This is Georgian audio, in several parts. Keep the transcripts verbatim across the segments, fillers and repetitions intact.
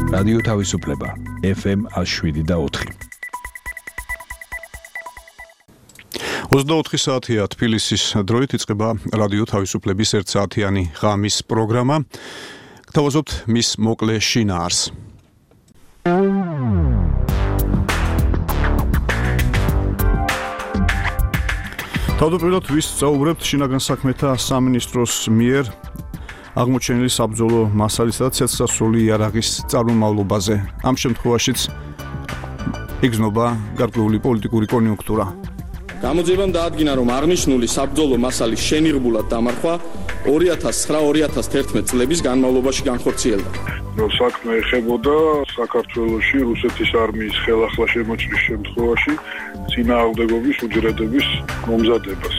რადიო თავისუფლება ეფ ემ one oh seven და four. ოცდაოთხი საათია თბილისის დროით იწყება რადიო თავისუფლების ერთ საათიანი ღამის პროგრამა. გთავაზობთ მის მოკლე შინაარს. თავდაპირველად ვისწავლებთ შინაგან საქმეთა სამინისტროს მიერ აღმოჩენილი საბრძოლო მასალისა და ცეცხლსასროლი იარაღის წარმომავლობაზე. ამ შემთხვევაშიც იგრძნობა გარკვეული პოლიტიკური კონიუნქტურა. გამოძიებამ დაადგინა, რომ აღნიშნული საბრძოლო მასალის შენიღბულად დამარხვა ორი ათას ცხრა ორი ათას თერთმეტ წლების განმავლობაში განხორციელდა. რომ საქმე ეხებოდა საქართველოში რუსეთის არმიის ხელახლა შემოჭრის შემთხვევაში წინააღმდეგობის უჯრედების მომზადებას.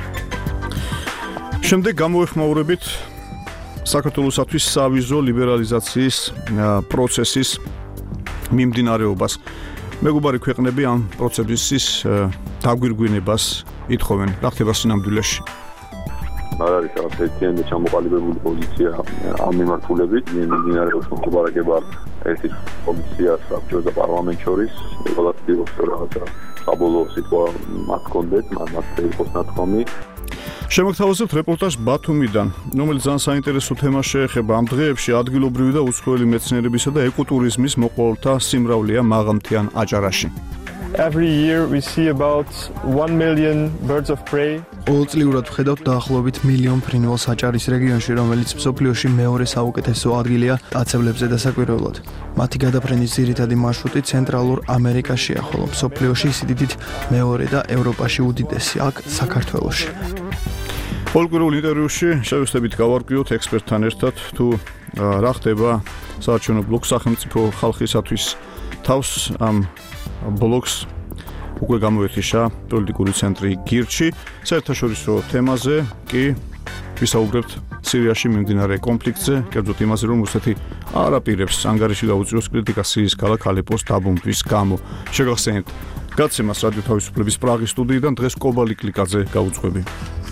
შემდეგ გამოეხმაურებით საქართველოსათვის სავიზო ლიბერალიზაციის პროცესის მიმდინარეობას. მეგობარი ქვეყნები ამ პროცესის დაგვირგვინებას ითხოვენ. რა ხდება სინამდვილეში? არ არის რაღაც ერთიანი და ჩამოყალიბებული პოზიცია ამ მიმართულებით. მიმდინარეობს მოგებარება ერთი პოზიცია საბჭოს და პარლამენტს შორის. ყველას პირობს რომ რაღაცა საბოლოო სიტყვა მათ კონდეთ, მათ იყოს ნათქვამი. შემოგთავაზებთ რეპორტაჟ ბათუმიდან, რომელიც ძალიან საინტერესო თემას შეეხება. ამ დღეებში ადგილობრივი და უცხოელი მეცნიერებისა და ეკოტურიზმის მოყოლთა სიმრავლეა მაღალმთიან აჭარაში. Every year we see about one million birds of prey. ყოველწლიურად ვხედავთ დაახლოებით მილიონ ფრინველს აჭარის რეგიონში, რომელიც მსოფლიოში მეორე საუკეთესო ადგილია ტაცებლებზე დასაკვირვებლად. მათი გადაფრენის ძირითადი მარშრუტი ცენტრალურ ამერიკაშია, ხოლო მსოფლიოში სიდიდით მეორე და ევროპაში უდიდესი, აქ საქართველოში. პოლიტიკურ ინტერვიუში შევესწრებით გავარკვიოთ ექსპერტთან ერთად თუ რა ხდება საარჩევნო ბლოკ სახელმწიფო ხალხისათვის თავს ამ ბლოკს უკვე გამოეთიშა პოლიტიკური ცენტრი გირჩი. საერთაშორისო თემაზე კი ვისაუბრებთ სირიაში მიმდინარე კონფლიქტზე, კერძოდ იმაზე, რომ რუსეთი არ აპირებს ანგარიში გაუწიოს კრიტიკას სირიის ქალაქ ალეპოს დაბომბვის გამო. შეგახსენებთ გაცემას რადიო თავისუფლების პრაღის სტუდიიდან დღეს კობალი კლიკაძე გაუძღვები.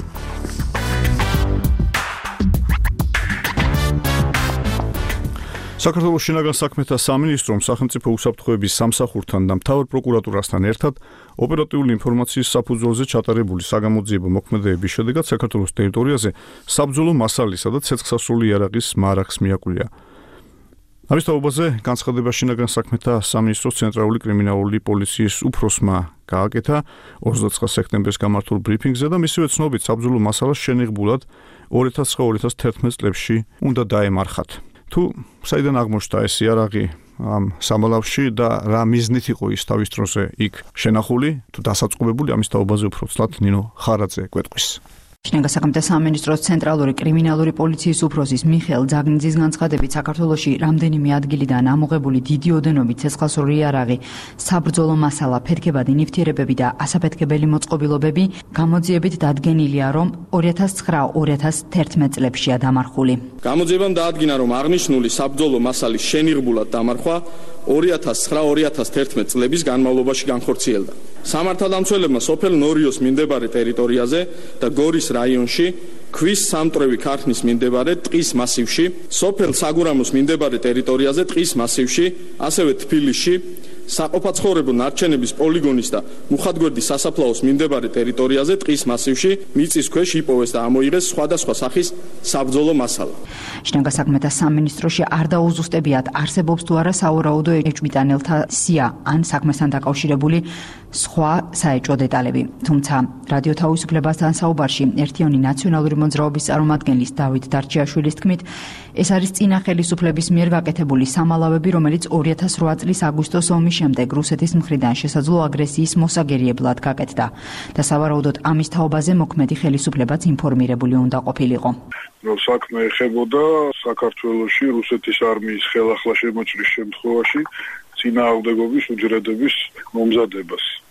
საქართველოს შინაგან საქმეთა სამინისტრომ სახელმწიფო უსაფრთხოების სამსახურთან და მთავარ პროკურატურასთან ერთად ოპერატიული ინფორმაციის საფუძველზე ჩატარებული საგამოძიებო მოქმედებების შედეგად საქართველოს ტერიტორიაზე საბრძოლო მასალისა და ცეცხლსასროლი იარაღის მარაგს მიაკვლია. ამის თაობაზე განცხადება შინაგან საქმეთა სამინისტროს ცენტრალური კრიმინალური პოლიციის უფროსმა გააკეთა ოცდაოთხი სექტემბერს გამართულ ბრიფინგზე და მისივე ცნობით საბრძოლო მასალას შენიღბულად ორი ათას ცხრა ორი ათას თერთმეტ წლებში უნდა დაემარხათ. თუ საიდან აღმოჩნდა ეს იარაღი ამ სამალავში და რა მიზნით იყო ის თავის დროზე იქ შენახული თუ დასაწყობებული, ამის თაობაზე უფრო ცლად ნინო ხარაძე გვეტყვის. შინაგან საქმეთა სამინისტროს ცენტრალური კრიმინალური პოლიციის უფროსის მიხეილ ძაგნიძის განცხადებით, საქართველოში რამდენიმე ადგილიდან ამოღებული დიდი ოდენობით ცეცხლსასროლი იარაღი, საბრძოლო მასალა, ფეთქებადი ნივთიერებები და ასაფეთქებელი მოწყობილობები გამოძიებით დადგენილია, რომ ორი ათას ცხრა ორი ათას თერთმეტ წლებშია დამარხული. გამოძიებამ დაადგინა, რომ აღნიშნული საბრძოლო მასალის შენიღბულად დამარხვა ორი ათას ცხრა ორი ათას თერთმეტ წლების განმავლობაში განხორციელდა. სამართალდამცველებმა სოფელ ნორიოს მიმდებარე ტერიტორიაზე და გორის რაიონში, ქვის სამტრევი ქარხნის მიმდებარე ტყის მასივში, სოფელ საგურამოს მიმდებარე ტერიტორიაზე ტყის მასივში, ასევე თბილისში, საყოფაცხოვრებო ნარჩენების პოლიგონის და მუხათგვერდის სასაფლაოს მიმდებარე ტერიტორიაზე ტყის მასივში მიწის ქვეშ იპოვეს და ამოიღეს სხვადასხვა სახის საბრძოლო მასალა. შინაგან საქმეთა სამინისტროში არ დაუზუსტებიათ არსებობს თუ არა საურავდო ეჭვმიტანელთა სია ან საქმესთან დაკავშირებული სხვა საეჭვო დეტალები. თუმცა რადიო თავისუფლებასთან საუბარში ერთიანი ნაციონალური მოძრაობის წარმომადგენლის დავით დარჩიაშვილის თქმით, ეს არის წინა ხელისუფლების მიერ გაკეთებული სამალავები, რომელიც ორი ათას რვა წლის აგვისტოს ომის შემდეგ რუსეთის მხრიდან შესაძლო აგრესიის მოსაგერიებლად გაკეთდა და სავარაუდოდ ამის თაობაზე მოქმედი ხელისუფლებაც ინფორმირებული უნდა ყოფილიყო. რომ საქმე ეხებოდა საქართველოში რუსეთის არმიის ხელახლა შემოჭრის შემთხვევაში წინააღმდეგობის უჯრედების მომზადებას.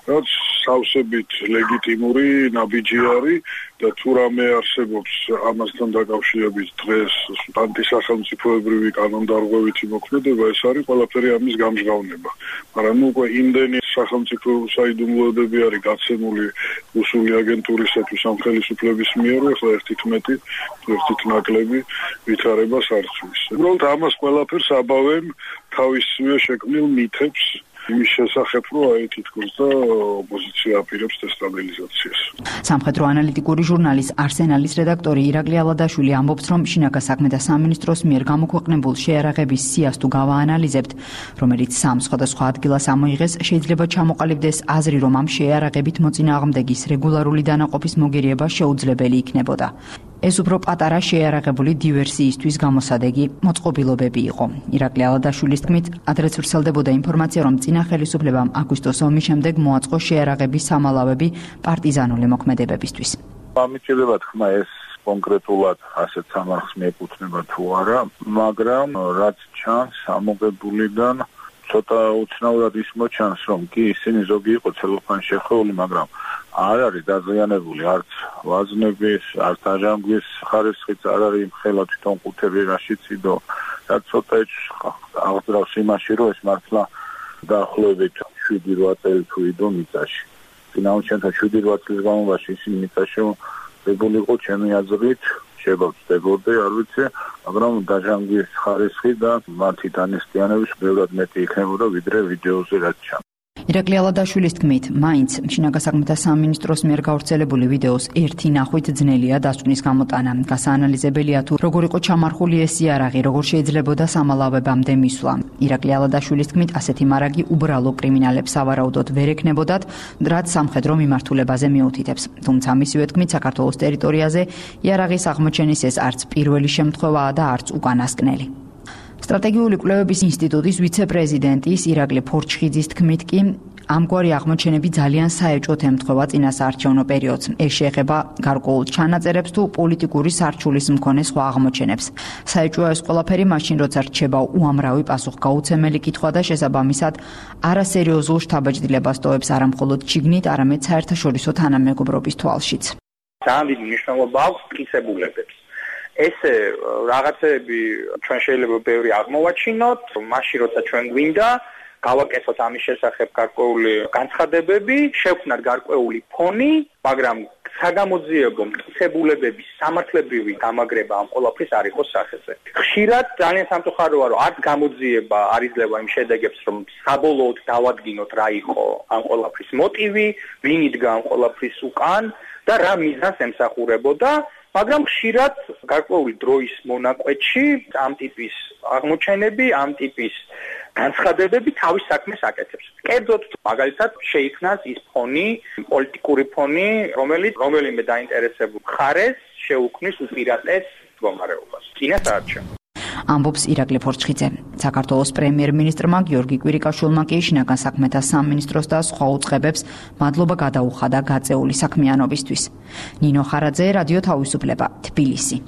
რაც სავსებით ლეგიტიმური ნაბიჯი არის და თუ რამე არსებობს ამასთან დაკავშირებით დღეს ანტისახელმწიფოებრივი კანონდარღვევითი მოქმედება, ეს არის ყველაფერი ამის გამჟღავნება. მაგრამ ნუ უკვე იმდენი სახელმწიფო საიდუმლოებები არის გაცემული რუსული აგენტურისათვის ამ ხელისუფლების მიერ, ახლა ერთით მეტი, ერთით ნაკლები ვითარებას არ ცვის. უბრალოდ ამას ყველაფერს აბავენ თავისივე შექმნილ მითებს იმის შესახებ, რომ აი თითქოს და ოპოზიცია აპირებს დესტაბილიზაციას. სამხედრო ანალიტიკური ჟურნალის არსენალის რედაქტორი ირაკლი ალადაშვილი ამბობს, რომ შინაგან საქმეთა სამინისტროს მიერ გამოქვეყნებულ შეიარაღების სიას თუ გავაანალიზებთ, რომელიც სამ სხვადასხვა ადგილას ამოიღეს, შეიძლება ჩამოყალიბდეს აზრი, რომ ამ შეიარაღებით მოწინააღმდეგის რეგულარული დანაყოფის მოგერიება შეუძლებელი იქნებოდა. ეს უფრო პატარა შეიარაღებული დივერსიისთვის გამოსადეგი მოწყობილობები იყო. ირაკლი ალადაშვილის თქმით, ადრეც ვრცელდებოდა ინფორმაცია, რომ წინა ხელისუფლებამ აგვისტოს ომის შემდეგ მოაწყო შეიარაღების სამალავები პარტიზანული მოქმედებებისთვის. ამიტომაც ხმა ეს კონკრეტულად ასეთ სამარხს მიეკუთვნება თუ არა, მაგრამ რაც ჩანს ამოგებულიდან ცოტა უცნაურად ის მოჩანს, რომ კი ისინი ზოგი იყო ცელოფანში შეხვეული, მაგრამ არ არის დაზიანებული არც ვაზნების, არც აჟანგვის ხარისხიც არ არის მხელა თვითონ ყუთები რაშიც იდო და ცოტა აღძრავს იმაში, რომ ეს მართლა დაახლოებით შვიდი რვა წელი თუ იდო მიწაში. ფინანსიანთა შვიდი რვა წლის განმავლობაში ისინი მიწაში დებული იყო ჩემი აზრით, შეიძლება ვწდებოდე, არ ვიცი, მაგრამ დაჟანგვის ხარისხი და მათი დანესტიანების ბევრად მეტი იქნებოდა ვიდრე ვიდეოზე რაც ჩანს. ირაკლი ალადაშვილის თქმით, მაინც შინაგან საქმეთა სამინისტროს მიერ გავრცელებული ვიდეოს ერთი ნახვით ძნელია დასკვნის გამოტანა. გასაანალიზებელია თუ როგორ იყო ჩამარხული ეს იარაღი, როგორ შეიძლებოდა სამალავებამდე მისვლა. ირაკლი ალადაშვილის თქმით, ასეთი მარაგი უბრალო კრიმინალებს სავარაუდოდ ვერ ექნებოდათ, რაც სამხედრო მიმართულებაზე მიუთითებს. თუმცა მისივე თქმით, საქართველოს ტერიტორიაზე იარაღის აღმოჩენის ეს არც პირველი შემთხვევაა და არც უკანასკნელი. სტრატეგიული კვლევების ინსტიტუტის ვიცე-პრეზიდენტის ირაკლი ფორჩხიძის თქმით კი ამგვარი აღმოჩენები ძალიან საეჭვოდ ემთხვევა წინასაარჩევნო პერიოდს. ეს შეეხება გარკვეულ ჩანაწერებს თუ პოლიტიკური სარჩულის მქონე სხვა აღმოჩენებს. საეჭვოა ეს ყველაფერი მაშინ, როცა რჩება უამრავი პასუხგაუცემელი კითხვა და შესაბამისად არასერიოზულ შთაბეჭდილებას ტოვებს არა მხოლოდ ჩიგნით, არამედ საერთაშორისო თანამეგობრობის თვალშიც. ძალიან დიდი მნიშვნელობა აქვს მტკიცებულებებს. ესე რაღაცები ჩვენ შეიძლება ბევრი აღმოვაჩინოთ, მაშინ როცა ჩვენ გვინდა გავაკეთოთ ამის შესახებ გარკვეული განცხადებები, შევქმნათ გარკვეული ფონი, მაგრამ საგამოძიებო მტკიცებულებების სამართლებრივი გამაგრება ამ ყველაფრის არ იყოს სახეზე. ხშირად ძალიან სამწუხაროა, რომ არც გამოძიება არ იძლევა იმ შედეგებს, რომ საბოლოოდ დავადგინოთ რა იყო ამ ყველაფრის მოტივი, ვინ იდგა ამ ყველაფრის უკან და რა მიზანს ემსახურებოდა. მაგრამ ხშირად გარკვეული დროის მონაკვეთში ამ ტიპის აღმოჩენები, ამ ტიპის განცხადებები თავის საქმეს აკეთებს. კერძოდ, მაგალითად, შეიქმნას ის ფონი, პოლიტიკური ფონი, რომელიც რომელიმე დაინტერესებულ მხარეს შეუქმნის უპირატეს მდგომარეობას. წინასაარჩევნო ამბობს ირაკლი ფორჩხიძე. საქართველოს პრემიერ-მინისტრმა გიორგი კვირიკაშვილმა კი შინაგან საქმეთა სამინისტროს და სხვა უწყებებს მადლობა გადაუხადა გაწეული საქმიანობისთვის. ნინო ხარაძე, რადიო თავისუფლება, თბილისი.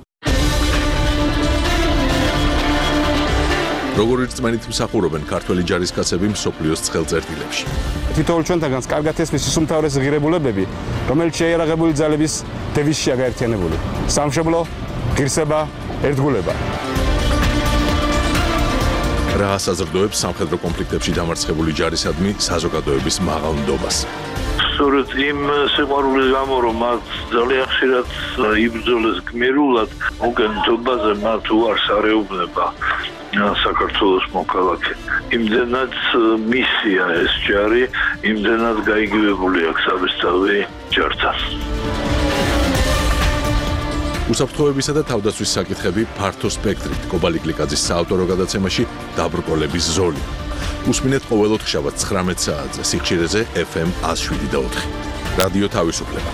როგორ რწმენით მსახურობენ ქართველი ჯარისკაცები მსოფლიოს ცხელწერტილებში. თითოეულ ჩვენთაგანს კარგად ესმის ის უმთავრესი ღირებულებები, რომელიც შეიარაღებული ძალების დევიზშია გაერთიანებული. სამშობლო, ღირსება, ერთგულება. რა საზრდოებს სამხედრო კონფლიქტებში დამარცხებული ჯარისადმი საზოგადოების მაღალ ნდობას. სწორედ იმ სიყვარულის გამო, რომ მათ ძალიან ხშირად იბრძოლეს გმირულად, მოგენთობაზე მათ უარს არეუბნება საქართველოს მოქალაქე. იმდენად მისია ეს ჯარი, იმდენად გაიგივებული აქვს საბესწავლი ჯართან. უსაფრთხოებისა და თავდაცვის საკითხები ფართო სპექტრით. კობალი გლიკაძის საავტორო გადაცემაში დაბრკოლების ზოლი. უსმინეთ ყოველდღე შაბათ ცხრამეტ საათზე სიხშირეზე ეფ ემ ათას შვიდი და ოთხი. რადიო თავისუფლება.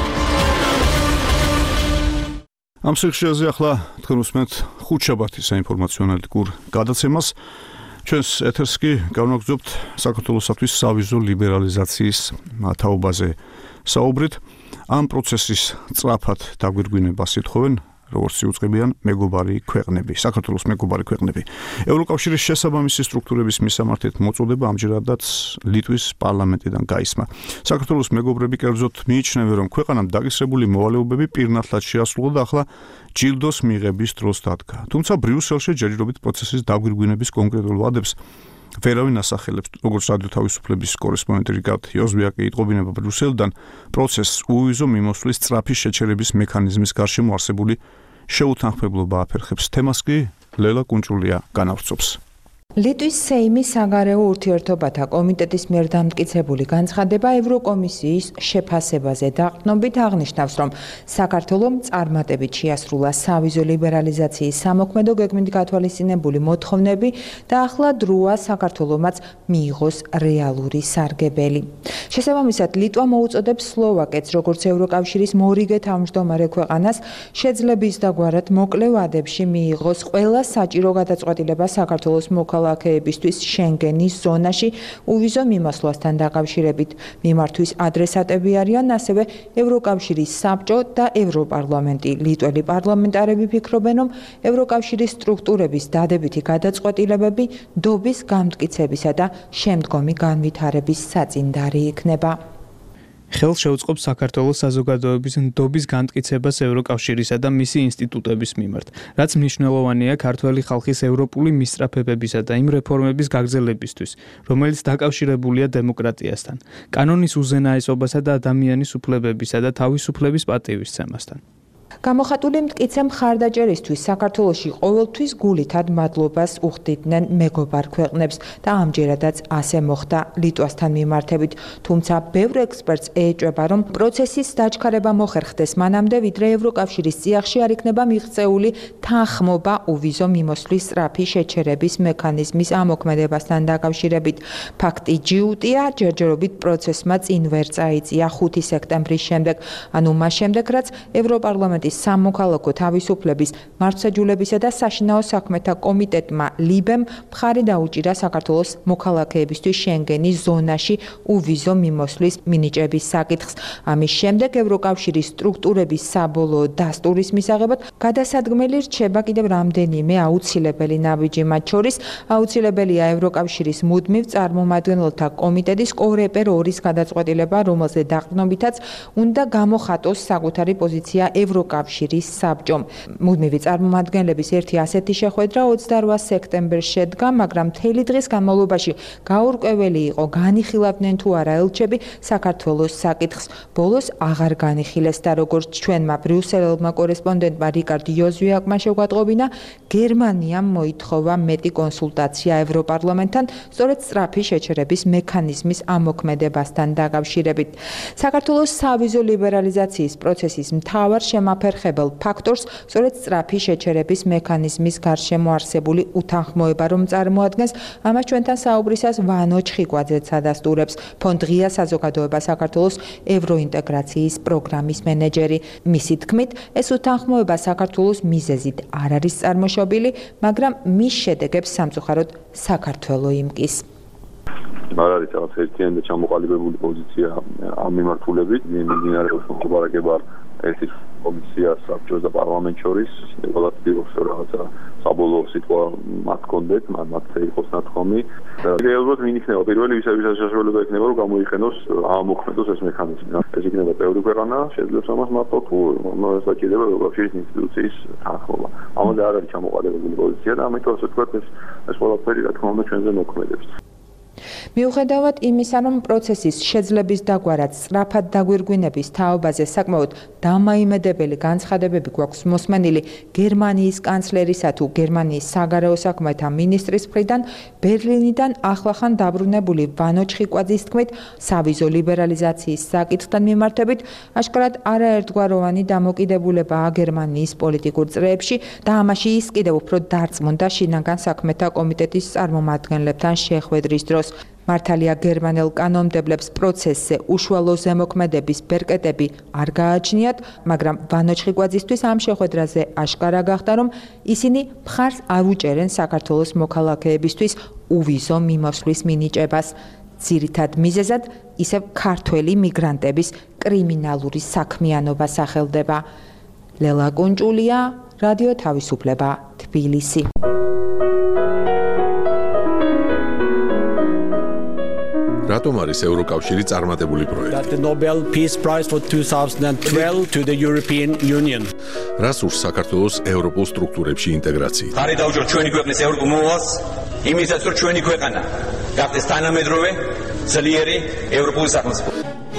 ამ სიხშირეზე ახლა თქვენ უსმენთ ხუთშაბათის საინფორმაციო ანალიტიკურ გადაცემას. ჩვენს ეთერს კი განვაგრძობთ საქართველოსთვის სავიზო ლიბერალიზაციის თაობაზე საუბრით. ამ პროცესის სწრაფად დაგვირგვინებას ეთხოვენ როგორც იუწყებიან მეგობარი ქვეყნები, საქართველოს მეგობარი ქვეყნები. ევროკავშირის შესაბამისი სტრუქტურების მისამართით მოწოდება ამჯერადაც ლიტვის პარლამენტიდან გაისმა. საქართველოს მეგობრები კერძოდ მიიჩნევენ, რომ ქვეყანამ დაგისრებული მოვალეობები პირნათლად შეასრულა და ახლა ჯილდოს მიღების დროს დადგა. თუმცა ბრიუსელში ჯერჯერობით პროცესის დაგვირგვინების კონკრეტულ ვადებს ვერავინ ასახელებს, როგორც რადიო თავისუფლების კორესპონდენტი რიგად იოზვიაკი იტყობინება ბრიუსელიდან პროცესს უვიზო მიმოსვლის სწრაფი შეჩერების მექანიზმის გარშემო არსებული შეუთანხმებლობა აფერხებს. თემას კი ლელა კუნჭულია განავრცობს. ლიტვის სეიმის საგარეო ურთიერთობათა კომიტეტის მიერ დამტკიცებული განცხადება ევროკომისიის შეფასებაზე დაყრდნობით აღნიშნავს, რომ საქართველომ წარმატებით შეასრულა სავიზო ლიბერალიზაციის სამოქმედო გეგმით გათვალისწინებული მოთხოვნები და ახლა დროა საქართველომაც მიიღოს რეალური სარგებელი. შესაბამისად, ლიტვა მოუწოდებს სლოვაკეთს, როგორც ევროკავშირის მორიგე თავმჯდომარე ქვეყანას, შეძლების დაგვარად მოკლე ვადებში მიიღოს ყველა საჭირო გადაწყვეტილება საქართველოს მოქალაქეებისთვის შენგენის ზონაში უვიზო მიმოსვლასთან დაკავშირებით. მიმართვის ადრესატები არიან ასევე ევროკავშირის საბჭო და ევროპარლამენტი. ლიტველი პარლამენტარები ფიქრობენ, რომ ევროკავშირის სტრუქტურების დადებითი გადაწყვეტილებები დობის გამტკიცებისა და შემდგომი განვითარების საწინდარი იქნება. ხელს შეუწყობს საქართველოს საზოგადოების ნდობის განმტკიცებას ევროკავშირისა და მისი ინსტიტუტების მიმართ, რაც მნიშვნელოვანია ქართველი ხალხის ევროპული მისწრაფებებისა და იმ რეფორმების გაგრძელებისთვის, რომელიც დაკავშირებულია დემოკრატიასთან, კანონის უზენაესობასა და ადამიანის უფლებებისა და თავისუფლების პატივისცემასთან. გამოხატული მტკიცე მხარდაჭერისთვის საქართველოში ყოველთვის გულითად მადლობას უხდიდნენ მეგობარ ქვეყნებს და ამჯერადაც ასე მოხდა ლიტვასთან მიმართებით, თუმცა ბევრ ექსპერტს ეეჭვება, რომ პროცესის დაჩქარება მოხერხდეს მანამდე, ვიდრე ევროკავშირის წიაღში არ იქნება მიღწეული თანხმობა უვიზო მიმოსვლის სწრაფი შეჩერების მექანიზმის ამოქმედებასთან დაკავშირებით. ფაქტი ჯიუტია, ჯერჯერობით პროცესმა წინ ვერ წაიწია ხუთი სექტემბრის შემდეგ, ანუ მას შემდეგ, რაც ევროპარლამენტის სამოქალაქო თავისუფლების, მართლმსაჯულებისა და საშინაო საქმეთა კომიტეტმა ლიბემ მხარი დაუჭირა საქართველოს მოქალაქეებისთვის შენგენის ზონაში უვიზო მიმოსვლის მინიჭების საკითხს. ამის შემდეგ ევროკავშირის სტრუქტურების საბოლოო დასტურის მისაღებად გადასადგმელი რჩება კიდევ რამდენიმე აუცილებელი ნაბიჯი, მათ შორის აუცილებელია ევროკავშირის მუდმივ წარმომადგენელთა კომიტეტის კორეპერ ორის გადაწყვეტილება, რომელზე დაყრდნობითაც უნდა გამოხატოს საკუთარი პოზიცია ევროკავშირის საბჭომ. მუდმივი წარმომადგენლების ერთი ასეთი შეხვედრა ოცდაოთხ სექტემბერს შედგა, მაგრამ მთელი დღის განმავლობაში გაურკვეველი იყო, განიხილავდნენ თუ არა ელჩები საქართველოს საკითხს. ბოლოს აღარ განიხილეს და როგორც ჩვენმა ბრიუსელელმა კორესპონდენტმა რიკარდ იოზვიაკმა შეგვატყობინა, გერმანიამ მოითხოვა მეტი კონსულტაცია ევროპარლამენტთან, სწორედ სწრაფი შეჩერების მექანიზმის ამოქმედებასთან დაკავშირებით. საქართველოს სავიზო ლიბერალიზაციის პროცესის მთავარ შემაფერხებელ ფაქტორს სწორედ სწრაფი შეჩერების მექანიზმის გარშემო არსებული უთანხმოება რომ წარმოადგენს, ამას ჩვენთან საუბრისას ვანო ჩხიკვაძეც ადასტურებს, ფონდ ღია საზოგადოება საქართველოს ევროინტეგრაციის პროგრამის მენეჯერი. მისი თქმით, ეს უთანხმოება საქართველოს მიზეზით არ არის წარმოშობილი, მაგრამ მის შედეგებს სამწუხაროდ საქართველო იმკის. არ არის რაღაც ერთიანი და ჩამოყალიბებული პოზიცია ამ მიმართულებით, მიმდინარეობს მოგბარაგება ერთის კომისიას, საბჭოს და პარლამენტს შორის, ყველათ პირობს რომ რაღაცა საბოლოო სიტყვა მათ კონდეთ, მათ იყოს ნათქვამი. რეალურად ვინ იქნება პირველი, ვისაც შესაძლებლობა ექნება რომ გამოიყენოს, ამოქმედოს ეს მექანიზმი. ეს იქნება ბევრი ქვეყანა, შეძლებს ამას მარტო თუ მოსაჭირება ევროკავშირის ინსტიტუციის თანხმობა. ამაზე არ არის ჩამოყალიბებული პოზიცია და ამიტომ ასე ვთქვათ, ეს ეს ყველაფერი რა თქმა უნდა ჩვენზე მოქმედებს. მიუხედავად იმისა, რომ პროცესის შეძლების დაგვარად სწრაფად დაგვირგვინების თაობაზე საკმაოდ დამაიმედებელი განცხადებები გვაქვს მოსმენილი გერმანიის კანცლერისა თუ გერმანიის საგარეო საქმეთა მინისტრის მხრიდან, ბერლინიდან ახლახან დაბრუნებული ვანო ჩხიკვაძის თქმით, სავიზო ლიბერალიზაციის საკითხთან მიმართებით აშკარად არაერთგვაროვანი დამოკიდებულებაა გერმანიის პოლიტიკურ წრეებში და ამაში ის კიდევ უფრო დარწმუნდა შინაგან საქმეთა კომიტეტის წარმომადგენლებთან შეხვედრის დროს. მართალია გერმანელ კანონმდებლებს პროცესზე უშუალო ზემოქმედების ბერკეტები არ გააჩნიათ, მაგრამ ვანო ჩხიკვაძისთვის ამ შეხვედრაზე აშკარა გახდა, რომ ისინი მხარს არ უჭერენ საქართველოს მოქალაქეებისთვის უვიზო მიმოსვლის მინიჭებას. ძირითად მიზეზად ისევ ქართველი მიგრანტების კრიმინალური საქმიანობა სახელდება. ლელა კუნჭულია, რადიო თავისუფლება, თბილისი. რატომ არის ევროკავშირი წარმატებული პროექტი? The Nobel Peace Prize for twenty twelve to the European Union. რას ურს საქართველოს ევროპულ სტრუქტურებში ინტეგრაციით? ხარი დაუჭიროთ ჩვენი ქვეყნის ევროპულ მოვალს, იმისაც რომ ჩვენი ქვეყანა გახდეს თანამედროვე, ძლიერი ევროპული სახელმწიფო.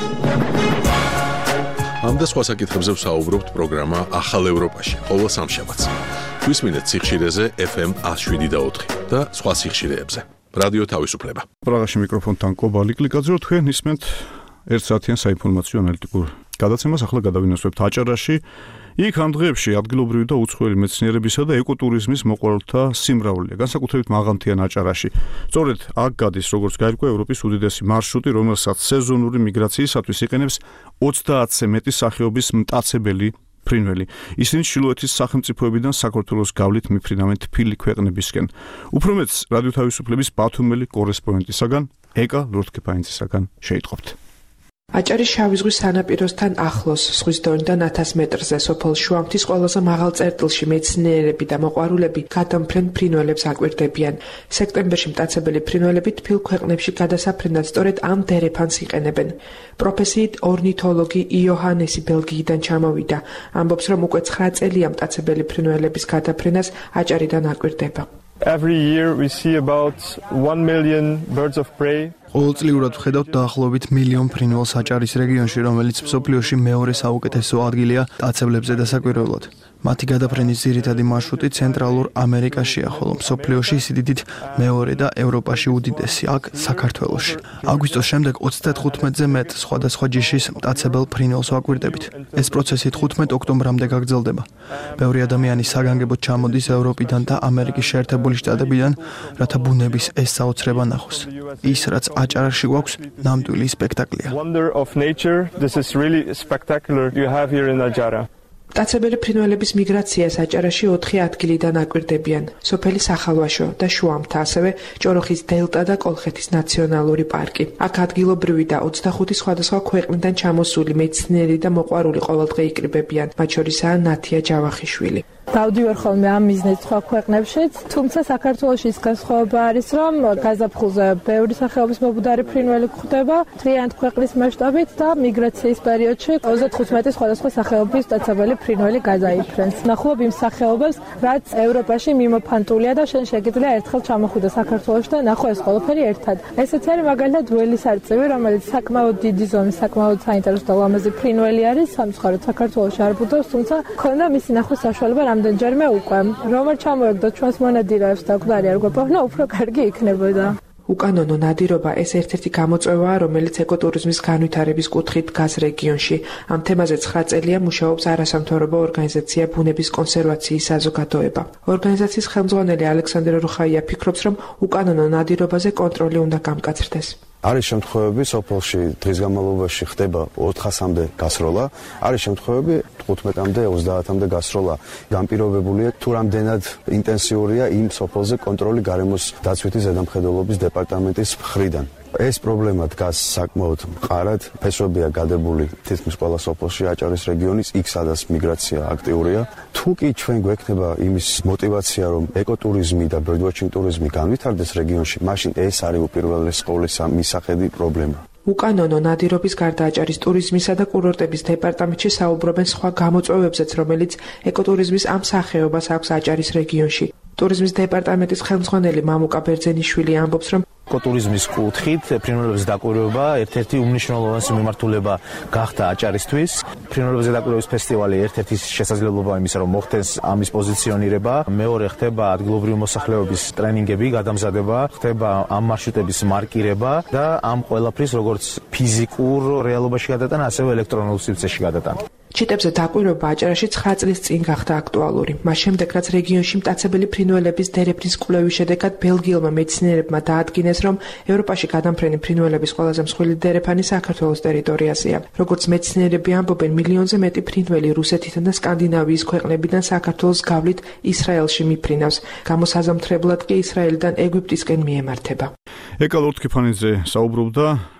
ამ და სხვა საკითხებზე ვსაუბრობთ პროგრამა ახალ ევროპაში, ყოველ სამშაბათს. გვისმინეთ სიხშირეზე ეფ ემ one oh seven და four და სხვა სიხშირეებზე. რადიო თავისუფლება. პრაღაში მიკროფონთან კობალი კლიკაძე, რომ თქვენ ისმენთ ერთ საათიან საინფორმაციო ანალიტიკურ გადაცემას. ახლა გადავინახავთ აჭარაში. იქ ამ დღეებში ადგილობრივი და უცხოელი მეცნიერებისა და ეკოტურიზმის მოყვარულთა სიმრავლეა, განსაკუთრებით მაღალმთიან აჭარაში. სწორედ აქ გადის, როგორც გაირკვა, ევროპის უდიდესი მარშრუტი, რომელსაც სეზონური მიგრაციისათვის იყენებს ოცდაათზე მეტი სახეობის მტაცებელი ფრინველი. ისინი ჩრდილოეთის სახელმწიფოებიდან საქართველოს გავლით მიფრინავენ თბილი ქვეყნებისკენ. უფრო მეტს რადიო თავისუფლების ბათუმელი კორესპონდენტისაგან ეკა ლორთქეფაინცისაგან შეიტყობთ. აჭარის შავი ზღვის სანაპიროსთან ახლოს, ზღვის დონიდან ათას მეტრზე, სოფელ შუამთის ყველაზე მაღალ წერტილში მეცნიერები და მოყვარულები გადამფრენ ფრინველებს აკვირდებიან. სექტემბერში მტაცებელი ფრინველები თბილ ქვეყნებში გადასაფრენად სწორედ ამ დერეფანს იყენებენ. პროფესიით ორნითოლოგი იოჰანესი ბელგიიდან ჩამოვიდა. ამბობს, რომ უკვე ცხრა წელია მტაცებელი ფრინველების გადაფრენას აჭარიდან აკვირდება. Every year we see about one million birds of prey. ყოველწლიურად ვხედავთ დაახლოებით მილიონ ფრინველს აჭარის რეგიონში, რომელიც მსოფლიოში მეორე საუკეთესო ადგილია მტაცებლებზე დასაკვირვებლად. მათი გადაფრენის ძირითადი მარშრუტი ცენტრალურ ამერიკაშია, ხოლო მსოფლიოში სიდიდით მეორე და ევროპაში უდიდესი, აქ საქართველოში. აგვისტოს შემდეგ ოცდათხუთმეტზე მეტ სხვადასხვა ჯიშის მტაცებელ ფრინველს ვაკვირდებით. ეს პროცესი თხუთმეტ ოქტომბრამდე გაგრძელდება. ბევრი ადამიანი საგანგებოდ ჩამოდის ევროპიდან და ამერიკის შეერთებული შტატებიდან, რათა ბუნების ეს საოცრება ნახოს. ის, რაც აჭარაში გვაქვს, ნამდვილი სპექტაკლია. Wonder of nature. This is really spectacular you have here in Ajara. მტაცებელი ფრინველების მიგრაციას აჭარაში ოთხი ადგილიდან აკვირდებიან: სოფელი სახალვაშო და შუამთა, ასევე ჭოროხის დელტა და კოლხეთის ნაციონალური პარკი. აქ ადგილობრივი და ოცდახუთი სხვადასხვა ქვეყნიდან ჩამოსული მეცნიერი და მოყვარული ყოველდღე იკრიბებიან, მათ შორისაა ნათია ჯავახიშვილი. დავდივარ ხოლმე ამ მიზნით სხვა ქვეყნებშიც, თუმცა საქართველოში ის განსხვავება არის, რომ გაზაფხულზე ბევრი სახეობის მობუდარი ფრინველი გვხვდება, მთლიანად ქვეყნის მასშტაბით და მიგრაციის პერიოდში ოცდათხუთმეტი სხვადასხვა სახეობის მტაცებელი ფრინველი გადაიფრენს. ნახულობ იმ სახეობებს, რაც ევროპაში მიმოფანტულია და შენ შეგიძლია ერთხელ ჩამოხვიდე საქართველოში და ნახო ეს ყველაფერი ერთად. ესეთი არის მაგალითად ველის არწივი, რომელიც საკმაოდ დიდი ზომის, საკმაოდ საინტერესო და ლამაზი ფრინველი არის, სამწუხაროდ საქართველოში არ ბუდობს, თუმცა ქონდა მისი ნახვის საშუალება რამდენჯერმე უკვე. რომ არ ჩამოერგდოთ ჩვენს მონადირეებს და გვარი არ გვეპოვნა, უფრო კარგი იქნებოდა. უკანონო ნადირობა ეს ერთ-ერთი გამოწვევაა, რომელიც ეკოტურიზმის განვითარების კუთხით დგას რეგიონში. ამ თემაზე ცხრა წელია მუშაობს არასამთავრობო ორგანიზაცია ბუნების კონსერვაციის საზოგადოება. ორგანიზაციის ხელმძღვანელი ალექსანდრე რუხაია ფიქრობს, რომ უკანონო ნადირობაზე კონტროლი უნდა გამკაცრდეს. არის შემთხვევები, სოფელში დღის განმავლობაში ხდება ოთხასამდე გასროლა, არის შემთხვევები თხუთმეტამდე, ოცდაათამდე გასროლა. განპირობებულია თუ რამდენად ინტენსიურია იმ სოფელზე კონტროლი გარემოს დაცვითი ზედამხედველობის დეპარტამენტის მხრიდან. ეს პრობლემა დგას საკმაოდ მყარად, ფესვებია გადებული თითქმის ყველა სოფელში აჭარის რეგიონის, იქ სადაც მიგრაცია აქტიურია. თუ კი ჩვენ გვექნება იმის мотиваცია, რომ ეკოტურიზმი და bird watching ტურიზმი განვითარდეს რეგიონში, მაშინ ეს არის უპირველეს ყოვლისა მისახედი პრობლემა. უკანონო ნადირობის გარდა აჭარის ტურიზმისა და კურორტების დეპარტამენტში საუბრობენ სხვა გამოწვევებზეც, რომელიც ეკოტურიზმის ამ სახეობას აქვს აჭარის რეგიონში. ტურიზმის დეპარტამენტის ხელმძღვანელი მამუკა ბერძენიშვილი ამბობს, რომ ეკოტურიზმის კუთხით ფრინველების დაკვირვება ერთ-ერთი უმნიშვნელოვანესი მიმართულება გახდა აჭარისთვის. ფრინველების დაკვირვების ფესტივალი ერთ-ერთი შესაძლებლობა იმისა, რომ მოხდეს ამის პოზიციონირება, მეორე ხდება ადგილობრივი მოსახლეობის ტრენინგები, გადამზადება, ხდება ამ მარშრუტების მარკირება და ამ ყველაფრის როგორც ფიზიკურ რეალობაში გადატანა, ასევე ელექტრონულ სივრცეში გადატანა. ჩიტებზე დაკვირვება აჭარაში ცხრა წლის წინ გახდა აქტუალური. მას შემდეგ, რაც რეგიონში მტაცებელი ფრინველების დერეფნის კვლევის შედეგად ბელგიელმა მეცნიერებმა დაადგინეს, რომ ევროპაში გადამფრენი ფრინველების ყველაზე მსხვილი დერეფანი საქართველოს ტერიტორიაზეა. როგორც მეცნიერები ამბობენ, მილიონზე მეტი ფრინველი რუსეთიდან და სკანდინავიის ქვეყნებიდან საქართველოს გავლით ისრაელში მიფრინავს. გამოსაზამთრებლად კი ისრაელიდან ეგვიპტისკენ მიემართება. ეკა ლორთქეფანიძე საუბრობდა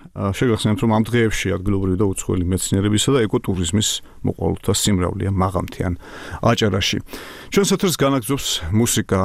შეგახსენებთ, რომ ამ დღეებში ადგილობრივი და უცხოელი მეცნიერებისა და ეკოტურიზმის მოყვარულთა სიმრავლეა მაღამთიან აჭარაში. ჩვენს ეთერს განაგრძობს მუსიკა.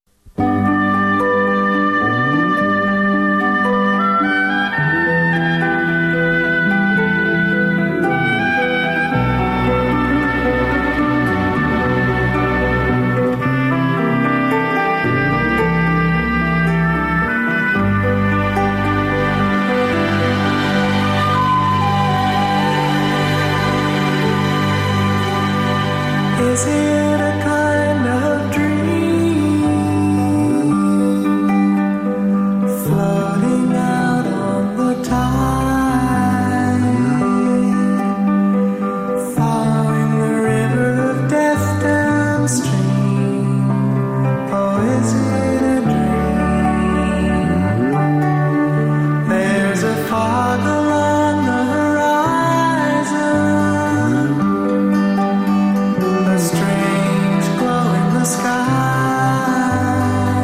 Is it a kind of dream floating out on the tide, following the river of death downstream? Or is it a dream? There's a fog along the horizon, a strange glow in the sky,